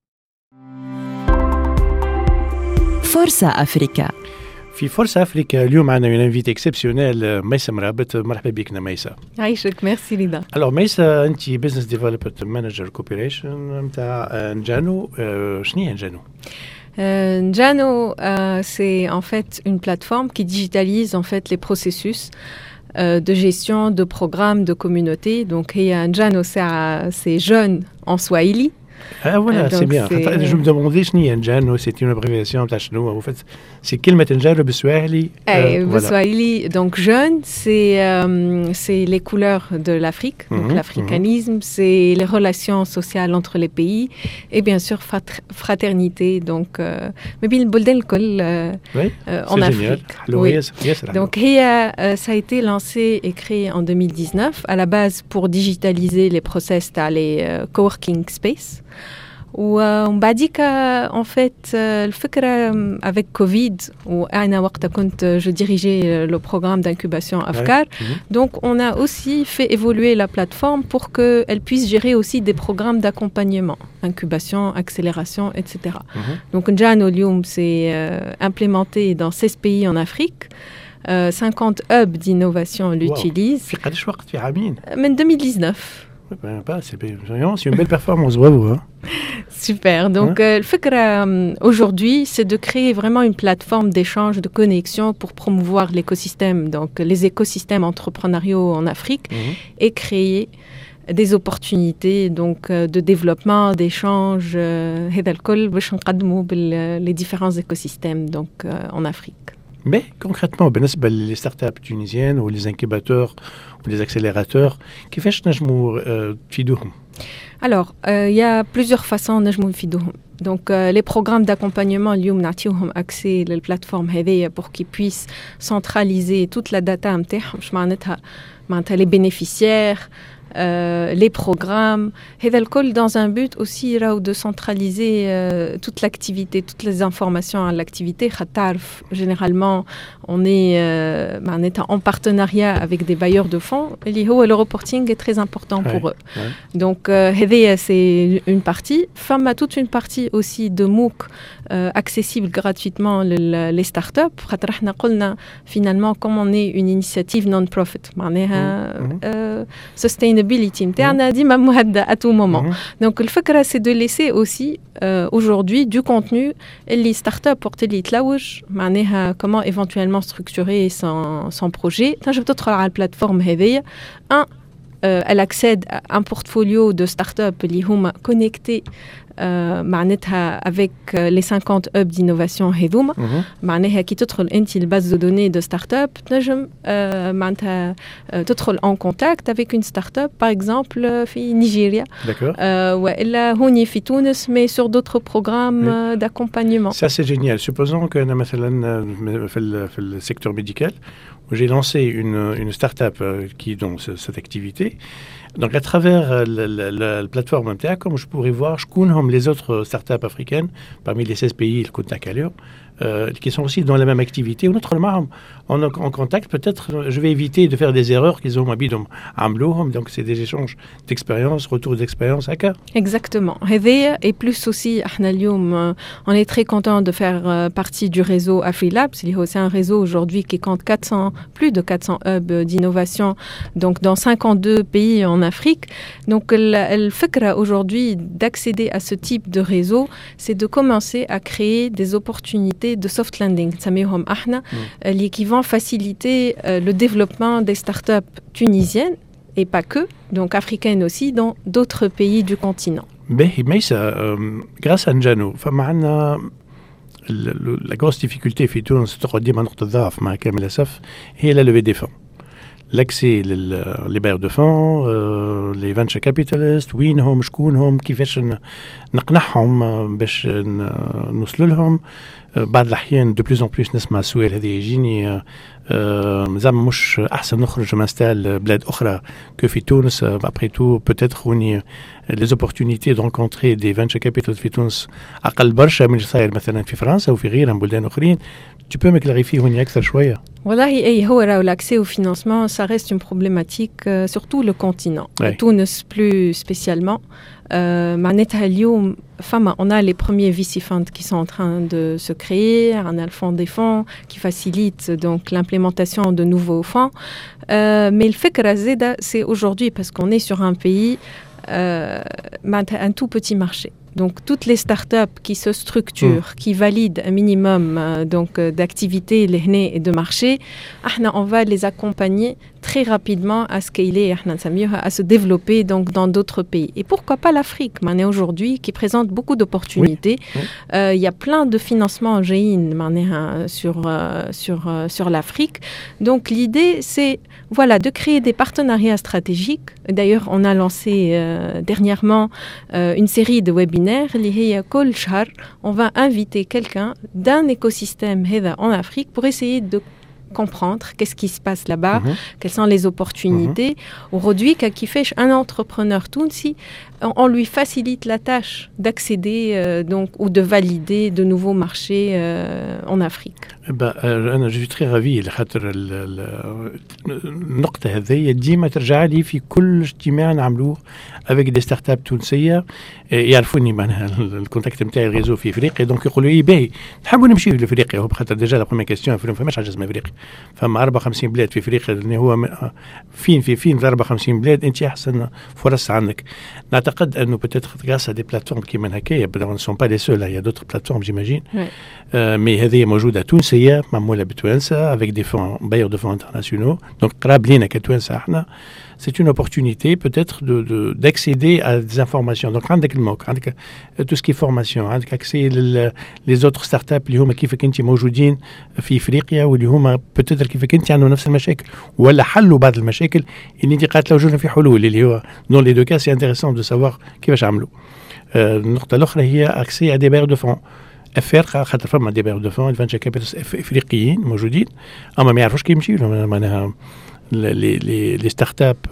[SPEAKER 4] فرصة أفريكا.
[SPEAKER 3] في فرصة أفريكا اليوم عندنا un invité exceptionnel ميسة مرابط. مرحبا بك ميسة.
[SPEAKER 5] عايشك. ميرسي ليدا.
[SPEAKER 3] Alors ميسة أنت business development manager cooperation متاع نجانو. شنو هي نجانو؟
[SPEAKER 5] Njano, c'est en fait une plateforme qui digitalise en fait les processus de gestion de programmes de communauté. Donc Njano, c'est jeune en Swahili.
[SPEAKER 3] Ah voilà, c'est bien. Je me demandais شنو هي نجانو، c'est une abréviation تاع شنو؟ En fait, c'est كلمة نجانو بالسواحلي.
[SPEAKER 5] بالسواحلي. Donc jeune, c'est les couleurs de l'Afrique, donc l'africanisme, c'est les relations sociales entre les pays et bien sûr fraternité. Donc ما بين البلدان الكل en Afrique. Oui. Donc ça a été lancé et créé en 2019 à la base pour digitaliser les process تاع les coworking space. ومن بعديك en fait الفكرة avec Covid وأنا وقتها كنت je dirigeais le programme d'incubation Afkar. Donc on a aussi fait évoluer la plateforme pour qu'elle puisse gérer aussi des programmes d'accompagnement, incubation, accélération, etc. Donc Njano اليوم c'est implémenté dans 16 pays en Afrique. 50 hubs d'innovation l'utilisent.
[SPEAKER 3] في قداش وقت في عامين؟
[SPEAKER 5] من 2019.
[SPEAKER 3] C'est une belle performance, bravo. Hein.
[SPEAKER 5] Super. Donc, le FICRA, aujourd'hui, c'est de créer vraiment une plateforme d'échange, de connexion pour promouvoir l'écosystème, donc les écosystèmes entrepreneuriaux en Afrique, et créer des opportunités donc, de développement, d'échange, les différents écosystèmes donc, en Afrique.
[SPEAKER 3] Mais concrètement, les startups tunisiennes ou les incubateurs ou les accélérateurs, كيفاش نجموا تفيدوهم؟
[SPEAKER 5] Alors, il y a plusieurs façons نجموا نفيدوهم. Donc, les programmes d'accompagnement, اليوم نعطيوهم accès للبلاتفورم هذه pour qu'ils puissent centraliser toute la data نتاعهم، مش معناتها les bénéficiaires, les programmes, dans un but aussi de centraliser toute l'activité, toutes les informations à l'activité. Généralement, on est en partenariat avec des bailleurs de fonds. Et le reporting est très important pour eux. Donc, c'est une partie. Femme a toute une partie aussi de MOOC accessible gratuitement les startups. Finalement, comme on est une initiative non-profit, sustainability à tout moment. Donc le fait c'est de laisser aussi aujourd'hui du contenu les startups pour comment éventuellement structurer son projet. Je vais peut-être à la plateforme elle accède à un portfolio de startups qui sont connectés avec les 50 hubs d'innovation هذوما معناها كي تدخل انت الباز دو دوني دو ستارت اب تنجم معناتها تدخل en contact avec une start-up par exemple في نيجيريا والا هوني في تونس mais sur d'autres programmes d'accompagnement.
[SPEAKER 3] Ça c'est génial. Supposons que مثلا في le secteur médical où j'ai lancé une start-up qui dans cette activité. Donc, à travers la plateforme MTA, je pourrais voir les autres startups africaines, parmi les 16 pays, le Côte qui sont aussi dans la même activité. Ou autrement, en contact, peut-être, je vais éviter de faire des erreurs qu'ils ont habité à Amblou. Donc, c'est des échanges d'expérience, retour d'expérience à cœur.
[SPEAKER 5] Exactement. Et plus aussi, on est très content de faire partie du réseau AfriLab. C'est un réseau aujourd'hui qui compte plus de 400 hubs d'innovation, donc dans 52 pays en Afrique. Donc, le FICRA aujourd'hui d'accéder à ce type de réseau, c'est de commencer à créer des opportunités de soft landing, qui vont faciliter le développement des startups tunisiennes et pas que, donc africaines aussi, dans d'autres pays du continent.
[SPEAKER 3] Grâce à Njano, la grosse difficulté في تونس تقدم نقطة ضعف مع كامل الأسف هي la levée des fonds. L'accès les bailleurs de fonds, les venture capitalists, وينهم شكونهم كيفاش نقنعهم باش نوصل لهم. بعض الأحيان de plus en plus نسمع السؤال هذا يجيني زعما مش أحسن نخرج نستعمل بلاد أخرى que في تونس. Après tout peut-être هوني les opportunités de rencontrer des venture capitalists في تونس أقل برشا من اللي صاير مثلا في فرنسا وفي غيرها من بلدان أخرين. Tu peux m'éclarifier هوني أكثر شوية؟
[SPEAKER 5] والله هو l'accès au financement, ça reste une problématique sur tout le continent. Tunis plus spécialement. معناتها اليوم on a les premiers VC funds qui sont en train de se créer, on a le fonds des fonds qui facilite donc l'implémentation de nouveaux fonds. Mais le FICRA ZEDA, c'est aujourd'hui parce qu'on est sur un pays, un tout petit marché. Donc, toutes les startups qui se structurent, qui valident un minimum d'activités et de marché, on va les accompagner très rapidement à scaler, à se développer donc, dans d'autres pays. Et pourquoi pas l'Afrique, aujourd'hui, qui présente beaucoup d'opportunités. Il y a plein de financements sur l'Afrique. Donc, l'idée, c'est de créer des partenariats stratégiques. D'ailleurs, on a lancé dernièrement une série de webinaires. On va inviter quelqu'un d'un écosystème en Afrique pour essayer de comprendre qu'est-ce qui se passe là-bas, quelles sont les opportunités. Aujourd'hui, qui fait un entrepreneur tunisi on lui facilite la tâche d'accéder donc ou de valider de nouveaux marchés en Afrique.
[SPEAKER 3] أنا جو تري رافي لخاطر النقطة هذه ديما ترجع لي في كل اجتماع نعملوه افيك دي ستارت اب تونسية يعرفوني معناها الكونتاكت نتاعي الريزو في افريقيا دونك يقولوا لي باهي نحبوا نمشيو لافريقيا هو بخاطر ديجا لا بروميير كيستيون ما فماش حاجة اسمها افريقيا فما 54 بلاد في افريقيا اللي هو فين في 54 بلاد انت احسن فرص عندك نعتقد انه بتاتر غراس دي بلاتفورم كيما هكايا بدون سون با لي سول هي دوتر بلاتفورم جيماجين مي هذه موجودة تونسية معمولة بتوانسة avec des fonds bailleurs de fonds internationaux donc قراب لينا كتوانسة احنا c'est une opportunité peut-être d'accéder à des informations donc عندك الموقع عندك tout ce qui est formation عندك accès les autres startups اللي هما كيفك انت موجودين في افريقيا واللي هما peut-être كيفك انت عندهم نفس المشاكل ولا حلوا بعض المشاكل اللي انت قاعد تلوجونا في حلول اللي هو dans les deux cas c'est intéressant de savoir كيفاش عملوا النقطة الأخرى هي accès à des bailleurs de fonds افريقيا خاطر فما دي باير دو فون الفانشر كابيتالز افريقيين موجودين اما ما يعرفوش كي يمشيو معناها les startups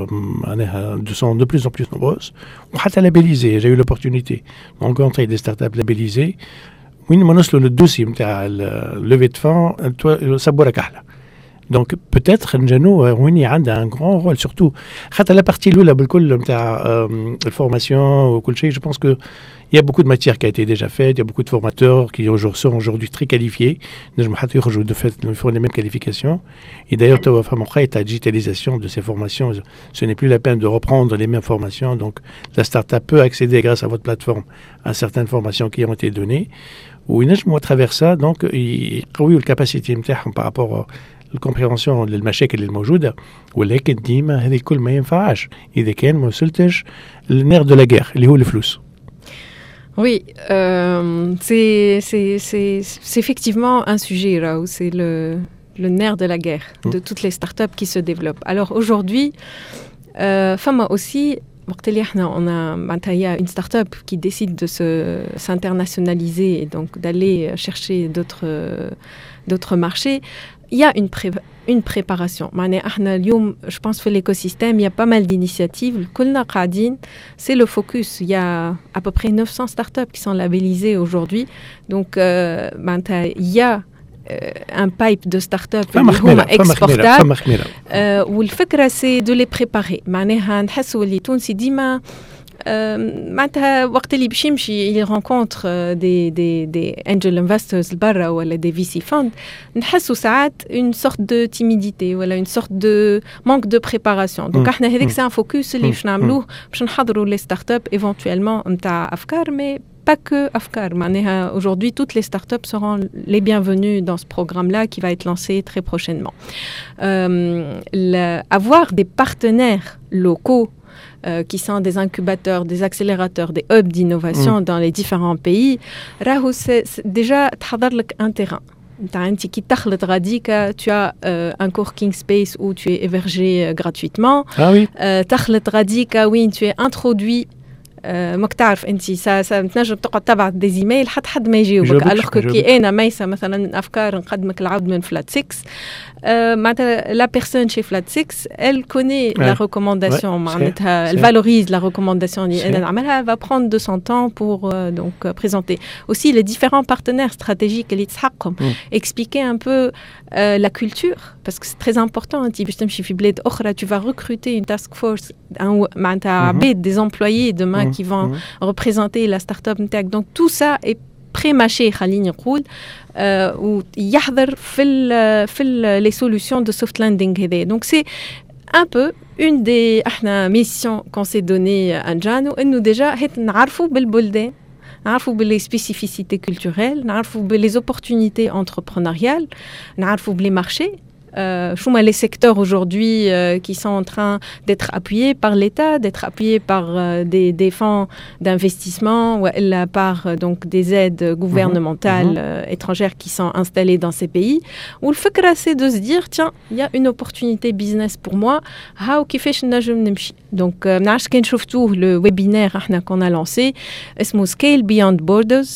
[SPEAKER 3] sont de plus en plus nombreuses وحتى labellisées j'ai eu l'opportunité de rencontrer des startups labellisées وين ما نوصلوا للدوسي نتاع الليفي دو فون سبوره كحله دونك بوتيتر نجانو ويني عندها ان غران رول سورتو خاطر لا بارتي الاولى بالكل نتاع الفورماسيون وكل شيء جو بونس كو il y a beaucoup de matières qui a été déjà faite, il y a beaucoup de formateurs qui sont aujourd'hui très qualifiés. De fait, ils font les mêmes qualifications. Et d'ailleurs, tu as la digitalisation de ces formations. Ce n'est plus la peine de reprendre les mêmes formations. Donc, la start-up peut accéder grâce à votre plateforme à certaines formations qui ont été données. Ou à travers ça, donc, ils ont eu la capacité par rapport à الكومبريهنسيون للمشاكل الموجوده ولكن ديما هذه الكل ما ينفعش اذا كان ما وصلتش للنير دو لا غير اللي هو الفلوس.
[SPEAKER 5] Oui, c'est effectivement un sujet, Raoul, c'est le nerf de la guerre de toutes les startups qui se développent. Alors aujourd'hui, Fama aussi, il y a une start-up qui décide de s'internationaliser et donc d'aller chercher d'autres marchés. Il y a une préparation. Je pense que l'écosystème, il y a pas mal d'initiatives. C'est le focus. Il y a à peu près 900 startups qui sont labellisées aujourd'hui. Donc, il y a un pipe de startups exportables. والفكرة c'est de les préparer. معناها نحسوا اللي تونسي ديما معناتها وقت اللي باش يمشي يرونكونتر دي انجل انفسترز لبرا ولا دي في سي فاند نحسوا ساعات اون سورت دو تيميديتي ولا اون سورت دو مانك دو بريباراسيون دونك احنا هذيك سان فوكس اللي باش نعملوه باش نحضروا لي ستارت اب ايفونتويلمون نتاع افكار مي pas que Afkar. Aujourd'hui, toutes les startups seront les bienvenues dans ce programme-là qui va être lancé très prochainement. Avoir des partenaires locaux qui sont des incubateurs, des accélérateurs, des hubs d'innovation dans les différents pays, c'est déjà un terrain. Tu as un coworking space où tu es hébergé gratuitement.
[SPEAKER 3] Ah oui.
[SPEAKER 5] Tu es introduit ماك تعرف انت تنجم تقعد تبعت دي زيميل حد ما يجاوبك الوغ كي انا ميسه مثلا افكار نقدمك العود من فلات 6 معناتها لا بيرسون شي فلات 6 elle connaît la recommandation معناتها elle valorise la recommandation اللي انا نعملها va prendre de son temps pour donc présenter aussi les différents partenaires stratégiques اللي تسحقهم expliquer un peu la culture parce que c'est très important انت باش تمشي في بلاد اخرى tu vas recruter une task force معناتها عباد des employés demain qui vont représenter la start-up نتاعك donc tout ça est pré-mâché خليني نقول ويحضر في les solutions de soft landing هذا donc c'est un peu une des missions qu'on s'est donné à Njano انه déjà نعرفوا بالبلدان نعرفوا باللي spécificités culturelles نعرفوا باللي opportunités entrepreneuriales نعرفوا باللي marchés les secteurs aujourd'hui qui sont en train d'être appuyés par l'État, d'être appuyés par des fonds d'investissement ou par donc des aides gouvernementales étrangères qui sont installées dans ces pays. Où le fait c'est de se dire tiens, il y a une opportunité business pour moi. Donc, le webinaire qu'on a lancé, c'est Scale Beyond Borders.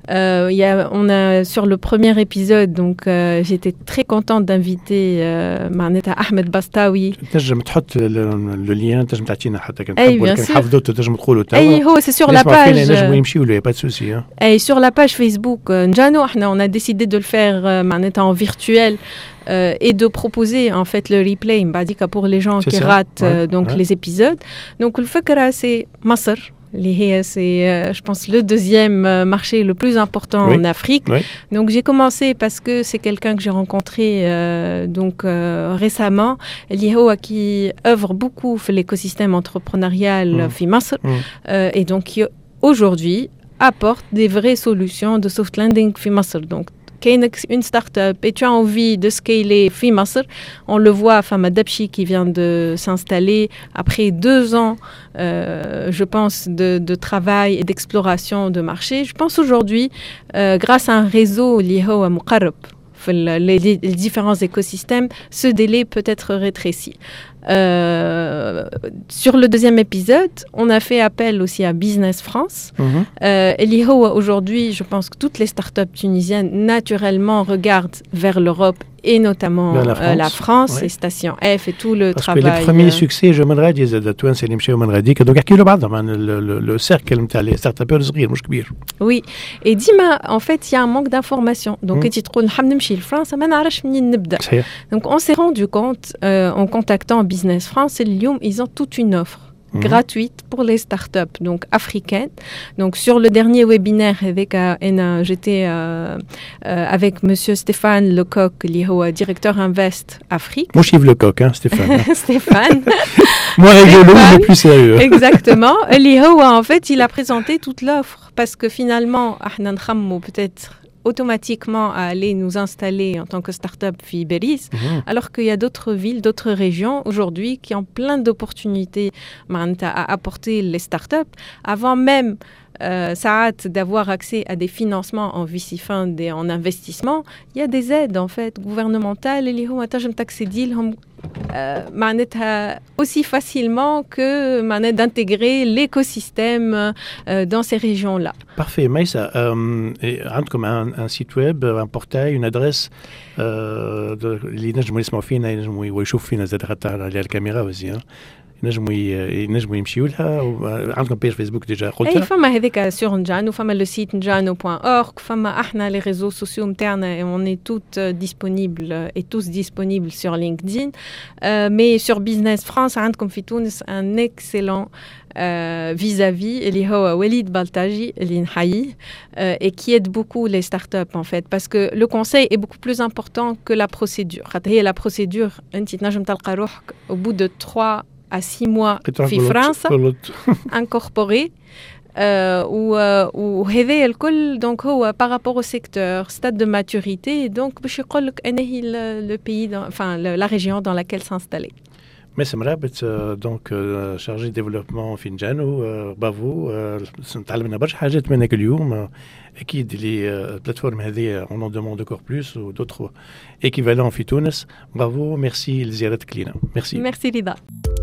[SPEAKER 5] On a sur le premier épisode, donc j'étais très contente d'inviter معناتها أحمد باستاوي.
[SPEAKER 3] تنجم تحط le lien تنجم تعطينا حتى كان
[SPEAKER 5] تحبوا كان
[SPEAKER 3] حفظته تنجم تقولوا توا.
[SPEAKER 5] أي هو c'est sur la page.
[SPEAKER 3] نجموا يمشيوا له pas de souci.
[SPEAKER 5] Et sur la page Facebook Njano, on a décidé de le faire معناتها en virtuel. Et de proposer en fait le replay pour les gens qui ratent les épisodes. Donc le fakra c'est Masr, c'est je pense le deuxième marché le plus important en Afrique. Donc j'ai commencé parce que c'est quelqu'un que j'ai rencontré récemment, qui œuvre beaucoup dans l'écosystème entrepreneurial في مصر et donc qui aujourd'hui apporte des vraies solutions de soft landing في مصر. Donc une start-up et tu as envie de scaler fi Masr, on le voit Fama Dabchi qui vient de s'installer après 2 ans je pense de travail et d'exploration de marché. Je pense aujourd'hui grâce à un réseau lié au Muqarrab les différents écosystèmes, ce délai peut être rétréci. Sur le deuxième épisode, on a fait appel aussi à Business France. Aujourd'hui, je pense que toutes les startups tunisiennes naturellement regardent vers l'Europe et notamment la France et Station F et tout le travail.
[SPEAKER 3] Parce que les premiers succès, je me radis زاد التوانسة اللي مشاو من غاديك دوك يحكيوا لبعضهم عن le cercle نتاع les startupeurs صغير مش كبير.
[SPEAKER 5] Oui, et ديما en fait il y a un manque d'information. Donc كي تقول نحب نمشي لفرنسا ما نعرفش منين نبدا. Donc on s'est rendu compte en contactant Business France, ils ont toute une offre gratuite pour les startups donc africaines. Donc sur le dernier webinaire j'étais avec monsieur Stéphane Lecoq, directeur Invest Afrique.
[SPEAKER 3] Moi Yves Lecoq, Stéphane.
[SPEAKER 5] Stéphane.
[SPEAKER 3] Moi rigolo, mais plus sérieux.
[SPEAKER 5] Exactement. En fait, il a présenté toute l'offre parce que finalement, peut-être automatiquement à aller nous installer en tant que start-up Fiberis, alors qu'il y a d'autres villes, d'autres régions aujourd'hui qui ont plein d'opportunités à apporter les start-up avant même d'avoir accès à des financements en VC Fund et en investissement. Il y a des aides en fait gouvernementales aussi facilement que d'intégrer l'écosystème dans ces régions-là.
[SPEAKER 3] Parfait. Maïssa, عندكم un site web, un portail, une adresse اللي ينجموا يسمعوا فينا ينجموا ويشوفوا فينا زاد حتى على الكاميرا وزي ينجموا يمشيوا لها. عندكم بيج فيسبوك ديجا قلتها؟
[SPEAKER 5] اي فما هذيك سور نجانو فما لو سيت njano.org فما احنا لي ريزو سوسيو نتاعنا on est toutes disponibles et tous disponibles sur LinkedIn mais sur Business France عندكم في تونس un excellent vis-à-vis اللي هو وليد بلطاجي اللي نحييه et qui aide beaucoup les startups en fait parce que le conseil est beaucoup plus important que la procédure. هي la procédure انت تنجم تلقى روحك au bout de 3 à 6 mois في فرنسا incorporé وهذا الكل donc هو par rapport au secteur stade de maturité donc باش يقول لك أنا هي le pays enfin la région dans laquelle s'installer.
[SPEAKER 3] Mais مرابط donc chargé de développement في نجانو بافو تعلمنا برشا حاجات منك اليوم اكيد اللي البلاتفورم هذه on en demande encore plus ou d'autres équivalents في تونس. برافو ميرسي لزيارتك لينا.
[SPEAKER 5] ميرسي رضا.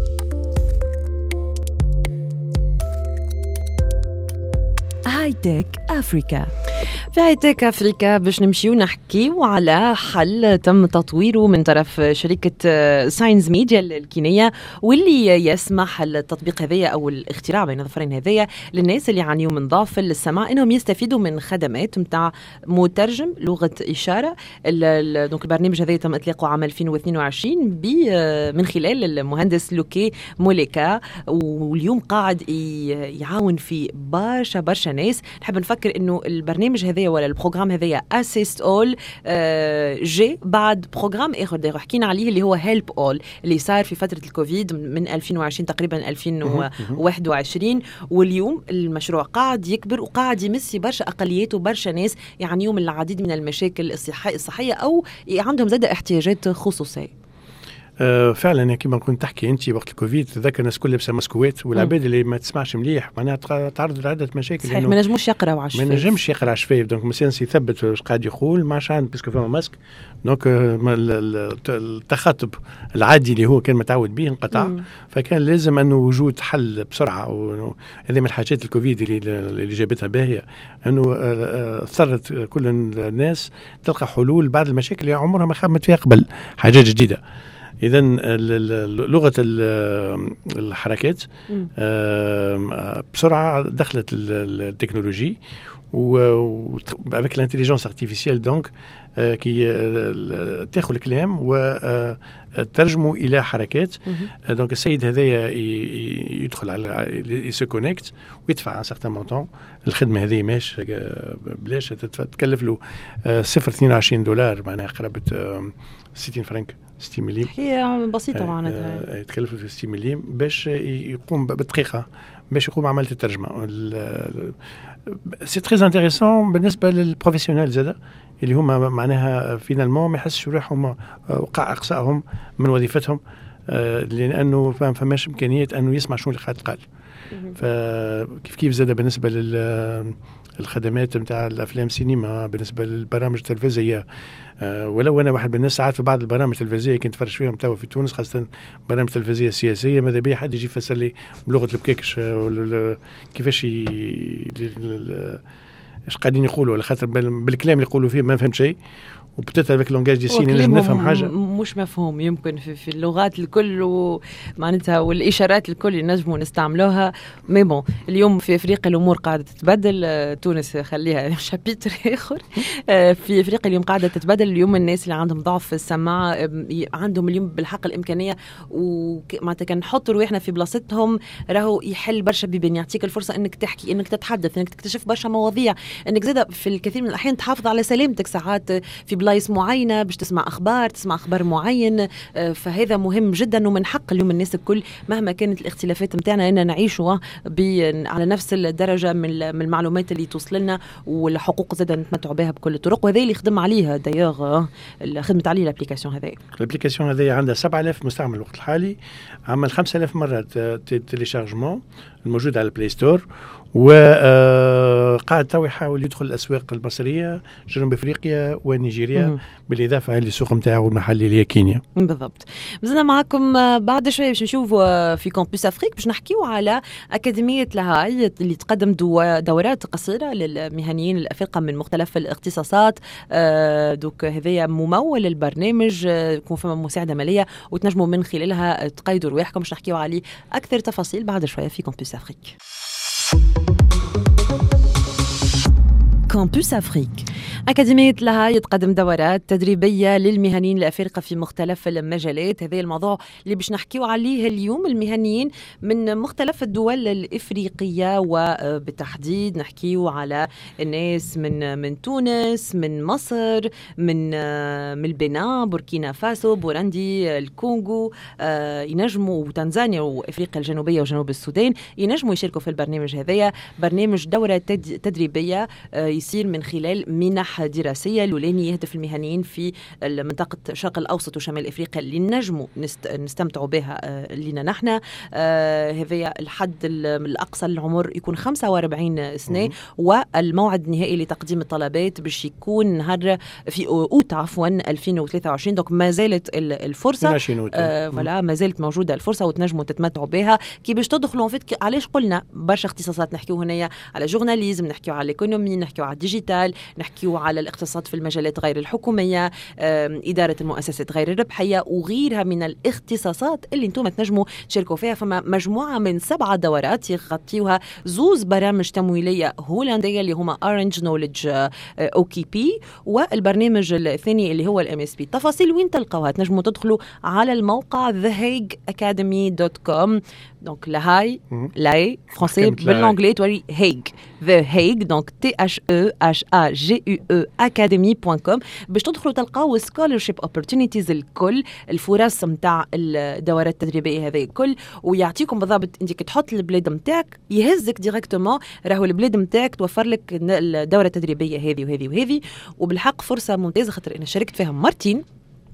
[SPEAKER 4] هاي تك أفريكا.
[SPEAKER 2] في هاي تك أفريكا باش نمشيو نحكيو على حل تم تطويره من طرف شركة ساينز ميديا الكينية واللي يسمح التطبيق هذية أو الاختراع بين الظفرين هذية للناس اللي يعانيوا من ضعف السمع إنهم يستفيدوا من خدمات متاع مترجم لغة إشارة. دونك البرنامج هذا تم إطلاقه عام 2022 من خلال المهندس لوكي موليكا واليوم قاعد يعاون في برشا ناس. نحب نفكر إنه البرنامج هذا ولا البروغرام هذايا اسيست اول جي بعد بروغرام اخر داير حكينا عليه اللي هو هيلب اول اللي صار في فتره الكوفيد من 2020 تقريبا 2021 واليوم المشروع قاعد يكبر وقاعد يمس برشا اقليات وبرشا ناس يعانيوا من العديد من المشاكل الصحيه او عندهم زاد احتياجات خصوصيه.
[SPEAKER 3] فعلا كما كنت تحكي انت وقت الكوفيد تذكر الناس كلها لابسه مسكوات والعباد اللي ما تسمعش مليح معناها تعرض لعده مشاكل.
[SPEAKER 2] صحيح ما نجموش يقراو على الشفايف.
[SPEAKER 3] ما نجمش يقرا على الشفايف دونك مسينس يثبت واش قاعد يقول ما عادش عنده باسكو فما ماسك دونك التخاطب العادي اللي هو كان متعود به انقطع. فكان لازم انه وجود حل بسرعه. هذه من الحاجات الكوفيد اللي جابتها باهيه انه اضطرت كل الناس تلقى حلول بعض المشاكل اللي عمرها ما خمت فيها قبل، حاجات جديده. إذا لغة الحركات بسرعة دخلت التكنولوجي وبعد الانتليجنس ارتيفيسيال دونك كي تاخذ الكلام وترجمه إلى حركات. دونك السيد هذايا يدخل على يسو كونكت ويدفع ان سارتان مونطون. الخدمة هذه ماش بلاش تكلف له $0.22 معناها قرابة 60 فرنك 60 مليم.
[SPEAKER 2] هي بسيطة معناتها
[SPEAKER 3] يتكلف في 60 مليم باش يقوم بدقيقة باش يقوم عملية الترجمة. سي تري انتريسون بالنسبة للبروفيسيونيل زادا اللي هما معناها فينالمون ما يحسش روحهم وقع أقصائهم من وظيفتهم لأنه فماش إمكانية أنه يسمع شنو اللي قاعد قال. فكيف زادا بالنسبة الخدمات نتاع الافلام سينما بالنسبه للبرامج التلفزيونيه. ولو انا واحد من الناس ساعات في بعض البرامج التلفزيونيه كنت فرش فيهم توا في تونس خاصه برامج تلفزيونيه سياسيه ماذا بيا حد يجي يفسر لي بلغه البكاكش كيفاش ايش قاعدين يقولوا على خاطر بالكلام اللي يقولوا فيه ما فهمت شيء. وبتت avec langage des signes نجم نفهم حاجه
[SPEAKER 2] مش مفهوم يمكن في اللغات الكل معناتها والاشارات الكل نجموا نستعملوها. مي بون اليوم في افريقيا الامور قاعده تتبدل. تونس خليها شابيتر اخر. في افريقيا اليوم قاعده تتبدل. اليوم الناس اللي عندهم ضعف في السمع عندهم اليوم بالحق الامكانيه ومعناتها كان نحط روحنا في بلاصتهم راهو يحل برشا بيبان. يعطيك الفرصه انك تحكي انك تتحدث انك تكتشف برشا مواضيع انك زاد في الكثير من الاحيان تحافظ على سلامتك ساعات في بلايص معينة باش تسمع أخبار معين. فهذا مهم جدا ومن حق اليوم الناس الكل مهما كانت الاختلافات متاعنا أن نعيشوا على نفس الدرجة من المعلومات اللي توصل لنا والحقوق زادة نتمتعوا بها بكل الطرق. وهذا اللي خدم عليها دايوغ خدمت عليه الابليكاسيون هذه.
[SPEAKER 3] الابليكاسيون هذه عندها 7000 مستعمل الوقت الحالي. عمل 5000 مرة تيليشارجمون الموجود على البلاي ستور. وقاعد تو يحاول يدخل الأسواق المصرية جنوب أفريقيا ونيجيريا بالإضافة للسوق متاعه المحلي اللي هي كينيا.
[SPEAKER 2] بالضبط. مازلنا معكم بعد شوية باش نشوفوا في كامبوس أفريك باش نحكيوا على أكاديمية لاهاي اللي تقدم دورات قصيرة للمهنيين الأفارقة من مختلف الاختصاصات. دوك هذايا ممول البرنامج يكون فما مساعدة مالية وتنجموا من خلالها تقيدوا رواحكم. باش نحكيوا عليه أكثر تفاصيل بعد شوية في كامبوس أفريك.
[SPEAKER 4] كامبوس أفريك.
[SPEAKER 2] أكاديمية لاهاي تقدم دورات تدريبية للمهنيين الأفارقة في مختلف المجالات. هذا الموضوع اللي باش نحكيو عليه اليوم. المهنيين من مختلف الدول الإفريقية وبالتحديد نحكيو على الناس من تونس من مصر من البنان بوركينا فاسو بوروندي الكونغو ينجموا وتنزانيا وإفريقيا الجنوبية وجنوب السودان ينجموا يشاركوا في البرنامج هذايا. برنامج دورة تدريبية يصير من خلال منح دراسية الأولاني يهدف المهنيين في منطقة الشرق الأوسط وشمال إفريقيا اللي نجموا نستمتعوا بها لنا نحن. هذا الحد الأقصى للعمر يكون 45 سنة والموعد النهائي لتقديم الطلبات باش يكون نهار في أوت 2023. دونك ما زالت الفرصة فلا ما زالت موجودة الفرصة وتنجموا تتمتعوا بها. كي باش تدخلوا فيت علاش قلنا برشا اختصاصات نحكيو هنا على جورناليزم نحكيو على الايكونومي نحكيو على الديجيتال نحكيو على الاقتصاد في المجالات غير الحكومية إدارة المؤسسات غير الربحية وغيرها من الاختصاصات اللي انتم تنجموا تشاركوا فيها. فما مجموعة من 7 دورات يغطيوها 2 برامج تمويلية هولندية اللي هما Orange Knowledge OKP والبرنامج الثاني اللي هو الMSP. التفاصيل وين تلقوها؟ تنجموا تدخلوا على الموقع thehagueacademy.com. دونك لاهاي لاي فرنسي بالانجلي توري هيج The Hague دونك THEHAGUE academy.com باش تدخلوا تلقاو scholarship opportunities الكل الفرص متاع الدورات التدريبية هذه الكل ويعطيكم بالضبط انت كي تحط البلاد متاعك يهزك ديريكتومون راهو البلاد متاعك توفر لك الدورة التدريبية هذه وهذه وهذه. وبالحق فرصة ممتازة خاطر انا شاركت فيها مرتين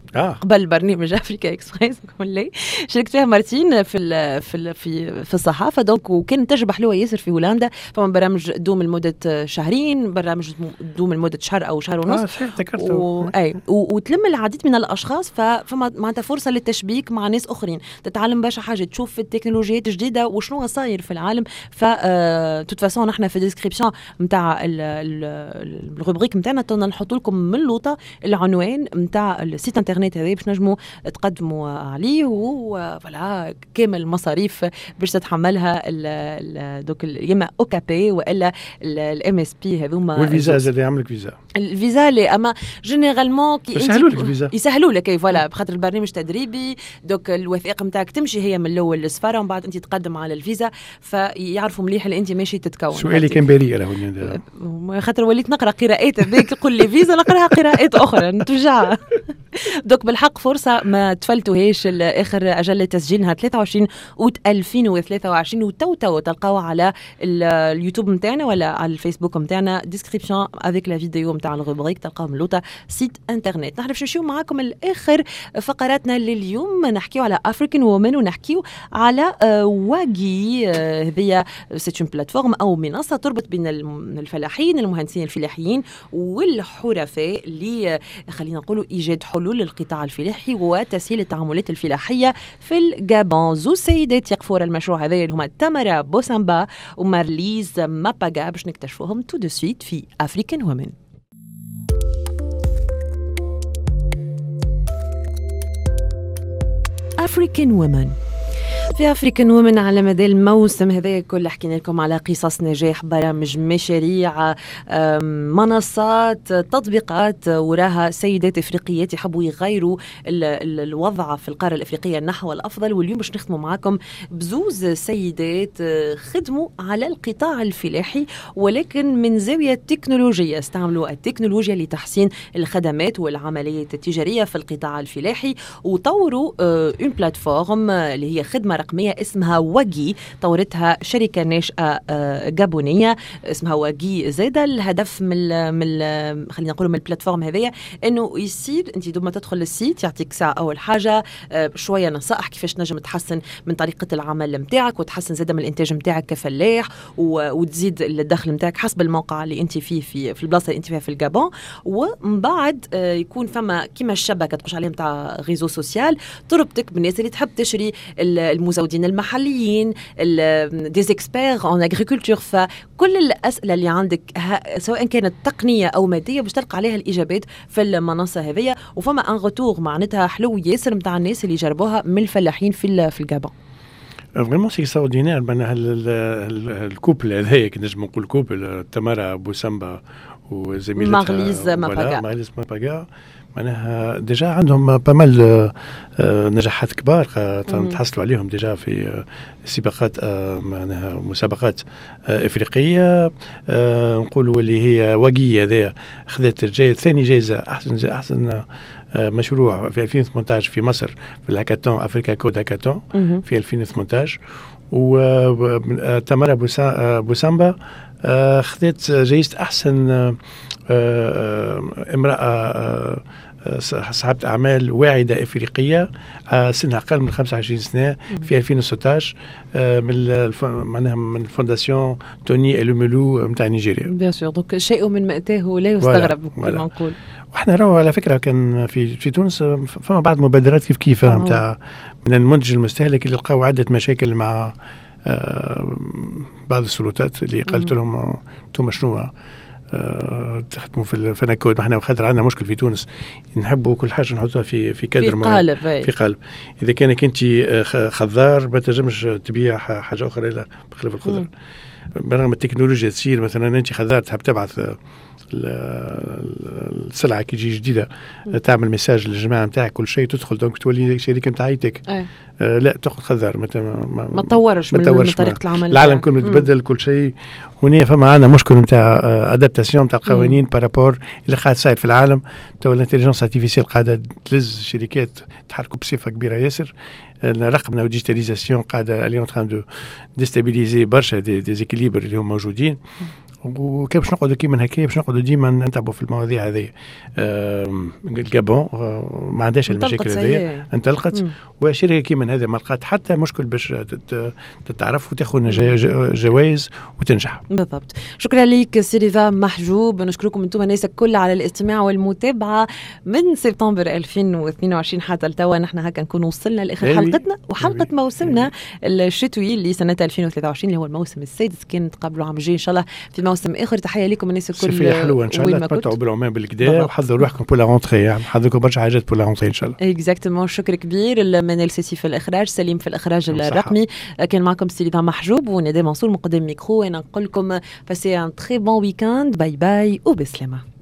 [SPEAKER 2] قبل برنامج افريكا اكسبريس ولا شاركت فيها مرتين في الصحافه دونك، وكان تجربه حلوه ياسر في هولندا. فما برامج دوم لمده شهرين، برامج دوم لمده شهر او شهر ونص. وتلم العديد من الاشخاص، فما معناتها فرصه للتشبيك مع ناس اخرين، تتعلم برشا حاجه، تشوف التكنولوجيات الجديده وشنو صاير في العالم. ف توت فاسون نحن في الديسكريبشن نتاع الروبريك نتاعنا نحط لكم من لوطه العنوان نتاع السيت انترنت هذا باش نجموا تقدموا عليه، وفوالا كامل المصاريف باش تتحملها دوك يما اوكابي والا الام اس بي هذوما.
[SPEAKER 3] والفيزا اللي يعملك
[SPEAKER 2] الفيزا اللي اما جينيرالمون
[SPEAKER 3] يسهلوا لك الفيزا،
[SPEAKER 2] يسهلوا لك فوالا بخاطر البرنامج تدريبي. دوك الوثائق نتاعك تمشي هي من الاول للسفاره، ومن بعد انت تقدم على الفيزا، فيعرفوا مليح اللي انت ماشي تتكون.
[SPEAKER 3] سؤالي كان بريء راهو
[SPEAKER 2] خاطر وليت نقرا قراءات هذيك، تقول لي فيزا نقراها قراءات اخرى نتوجع. دوك بالحق فرصه ما تفلتوهاش. اخر اجل تسجيلها 23 اوت 2023، وتو تلقاوها على اليوتيوب نتاعنا ولا على الفيسبوك نتاعنا ديسكريبشن افيك لا فيديو نتاع الروبريك، تلقاو من لوطا سيت انترنت. نحن باش نمشيو معاكم الاخر فقراتنا لليوم، نحكيو على افريكان وومن، ونحكيو على واجي. هذه سيت اون بلاتفورم او منصه تربط بين الفلاحين المهندسين الفلاحيين والحرفاء اللي خلينا نقولوا ايجاد حلول للقطاع الفلاحي وتسهيل التعاملات الفلاحيه في الجابون. زو سيدات يقفوا المشروع هذا اللي هما تامارا بوسامبا ومارليز ماباغا باش نكتشفوهم تو دو سويت في افريكان وومن.
[SPEAKER 4] African women.
[SPEAKER 2] في أفريكان وومن على مدى الموسم هذا كل حكينا لكم على قصص نجاح، برامج، مشاريع، منصات، تطبيقات وراها سيدات إفريقيات يحبوا يغيروا الوضع في القارة الإفريقية نحو الأفضل. واليوم باش نختموا معكم بزوز سيدات خدموا على القطاع الفلاحي ولكن من زاوية تكنولوجية، استعملوا التكنولوجيا لتحسين الخدمات والعمليات التجارية في القطاع الفلاحي، وطوروا اون بلاتفورم اللي هي خدمة رقمية اسمها واجي، طورتها شركة ناشئة جابونية اسمها واجي زادا. الهدف من خلينا نقول من البلاتفورم هذية انه يصير انت دوما تدخل للسيت يعطيك ساعة اول حاجة شوية نصائح كيفاش نجم تحسن من طريقة العمل متاعك، وتحسن زادا من الانتاج متاعك كفلاح، وتزيد الدخل متاعك حسب الموقع اللي انت فيه في البلاصة اللي انت فيها في الجابون. ومن بعد يكون فما كيما الشبكة تقوش عليهم تاع ريزو سوسيال تربطك بالناس اللي تحب تشري المزودين المحليين، ديز اكسبير اون اغريكولتور. فكل الاسئله اللي عندك سواء كانت تقنيه او ماديه باش تلقى عليها الاجابات في المنصه هذيا. وفما ان روتور معناتها حلو ياسر نتاع الناس اللي جربوها من الفلاحين في الجابون.
[SPEAKER 3] فريمون سي اكستراوردينير. الكوبل هذايا كي نجم نقول كوبل تامارا بوسامبا وزميلتها
[SPEAKER 2] مارليز
[SPEAKER 3] ماباغا معناها ديجا عندهم بامال نجاحات كبار تحصلوا عليهم ديجا في سباقات معناها مسابقات افريقيه. نقولوا اللي هي واجي هذا اخذت ثاني جائزه احسن مشروع في 2018 في مصر في الهاكاثون افريكا كود هاكاثون في 2018. وتامارا بوسامبا اخذت جائزه احسن امراه صاحبة أعمال واعدة إفريقية سنها أقل من 25 سنة في 2016 معناها من فونداسيون توني إلومولو متاع نيجيريا.
[SPEAKER 2] بيان سور دونك شيء من مأتاه لا يستغرب كما نقول.
[SPEAKER 3] وإحنا راهو على فكرة كان في تونس فما بعض مبادرات كيف متاع من المنتج المستهلك اللي لقاو عدة مشاكل مع بعض السلطات اللي قالت لهم انتم شنو تخدموا في الفنكود. احنا خاطر عندنا مشكل في تونس نحبوا كل حاجه نحطها في كادر في قالب. اذا كانك انت خضار ما تنجمش تبيع حاجه اخرى الا بخلاف الخضر. برغم التكنولوجيا تصير مثلا انت خضار تحب تبعث السلعه كي تجي جديده تعمل ميساج للجماعه نتاعك كل شيء تدخل دونك تولي شركه نتاع هايتك. لا تاخذ خضار ما
[SPEAKER 2] تطورش من طريقه العمل.
[SPEAKER 3] العالم كله يتبدل كل شيء. هنا فما عندنا مشكل نتاع ادابتاسيون نتاع القوانين بارابور اللي قاعد صاير في العالم. تو الانتليجنس ارتيفيسيال قاعده تلز شركات تحركوا بصفه كبيره ياسر. رقمنا والديجيتاليزاسيون قاعده اليوم تخان دو ديستابيليزي برشا ديزيكيليبر اللي هم موجودين. وكيف باش نقعدوا كيما هكا باش نقعدوا ديما نتعبوا في المواضيع هذه. الجابون ما عندهاش المشاكل هذه انطلقت، وشركه كيما هذه ما لقات حتى مشكل باش تتعرف وتاخذ جوائز وتنجح.
[SPEAKER 2] بالضبط. شكرا لك سي رضا محجوب، نشكركم انتم الناس الكل على الاستماع والمتابعه من سبتمبر 2022 حتى لتوا. نحن هكا نكون وصلنا لاخر حلقتنا وحلقه موسمنا الشتوي اللي سنه 2023 اللي هو الموسم السادس. كان نتقابلوا عام جاي ان شاء الله في موسم اخر. تحيه لكم الناس الكل.
[SPEAKER 3] صيفيه حلوه ان شاء الله، تمتعوا بالعمان بالكدا وحضروا روحكم بولا رونتري، يعني حضركم برشا حاجات بولا رونتري ان شاء الله.
[SPEAKER 2] اكزاكتومون. شكر كبير من السيسي في الاخراج، سليم في الاخراج الرقمي، كان معكم سي رضا محجوب ونادى منصور مقدم ميكرو. وانا نقول لكم باسي ان تري بون ويكاند. باي باي وبسلامه.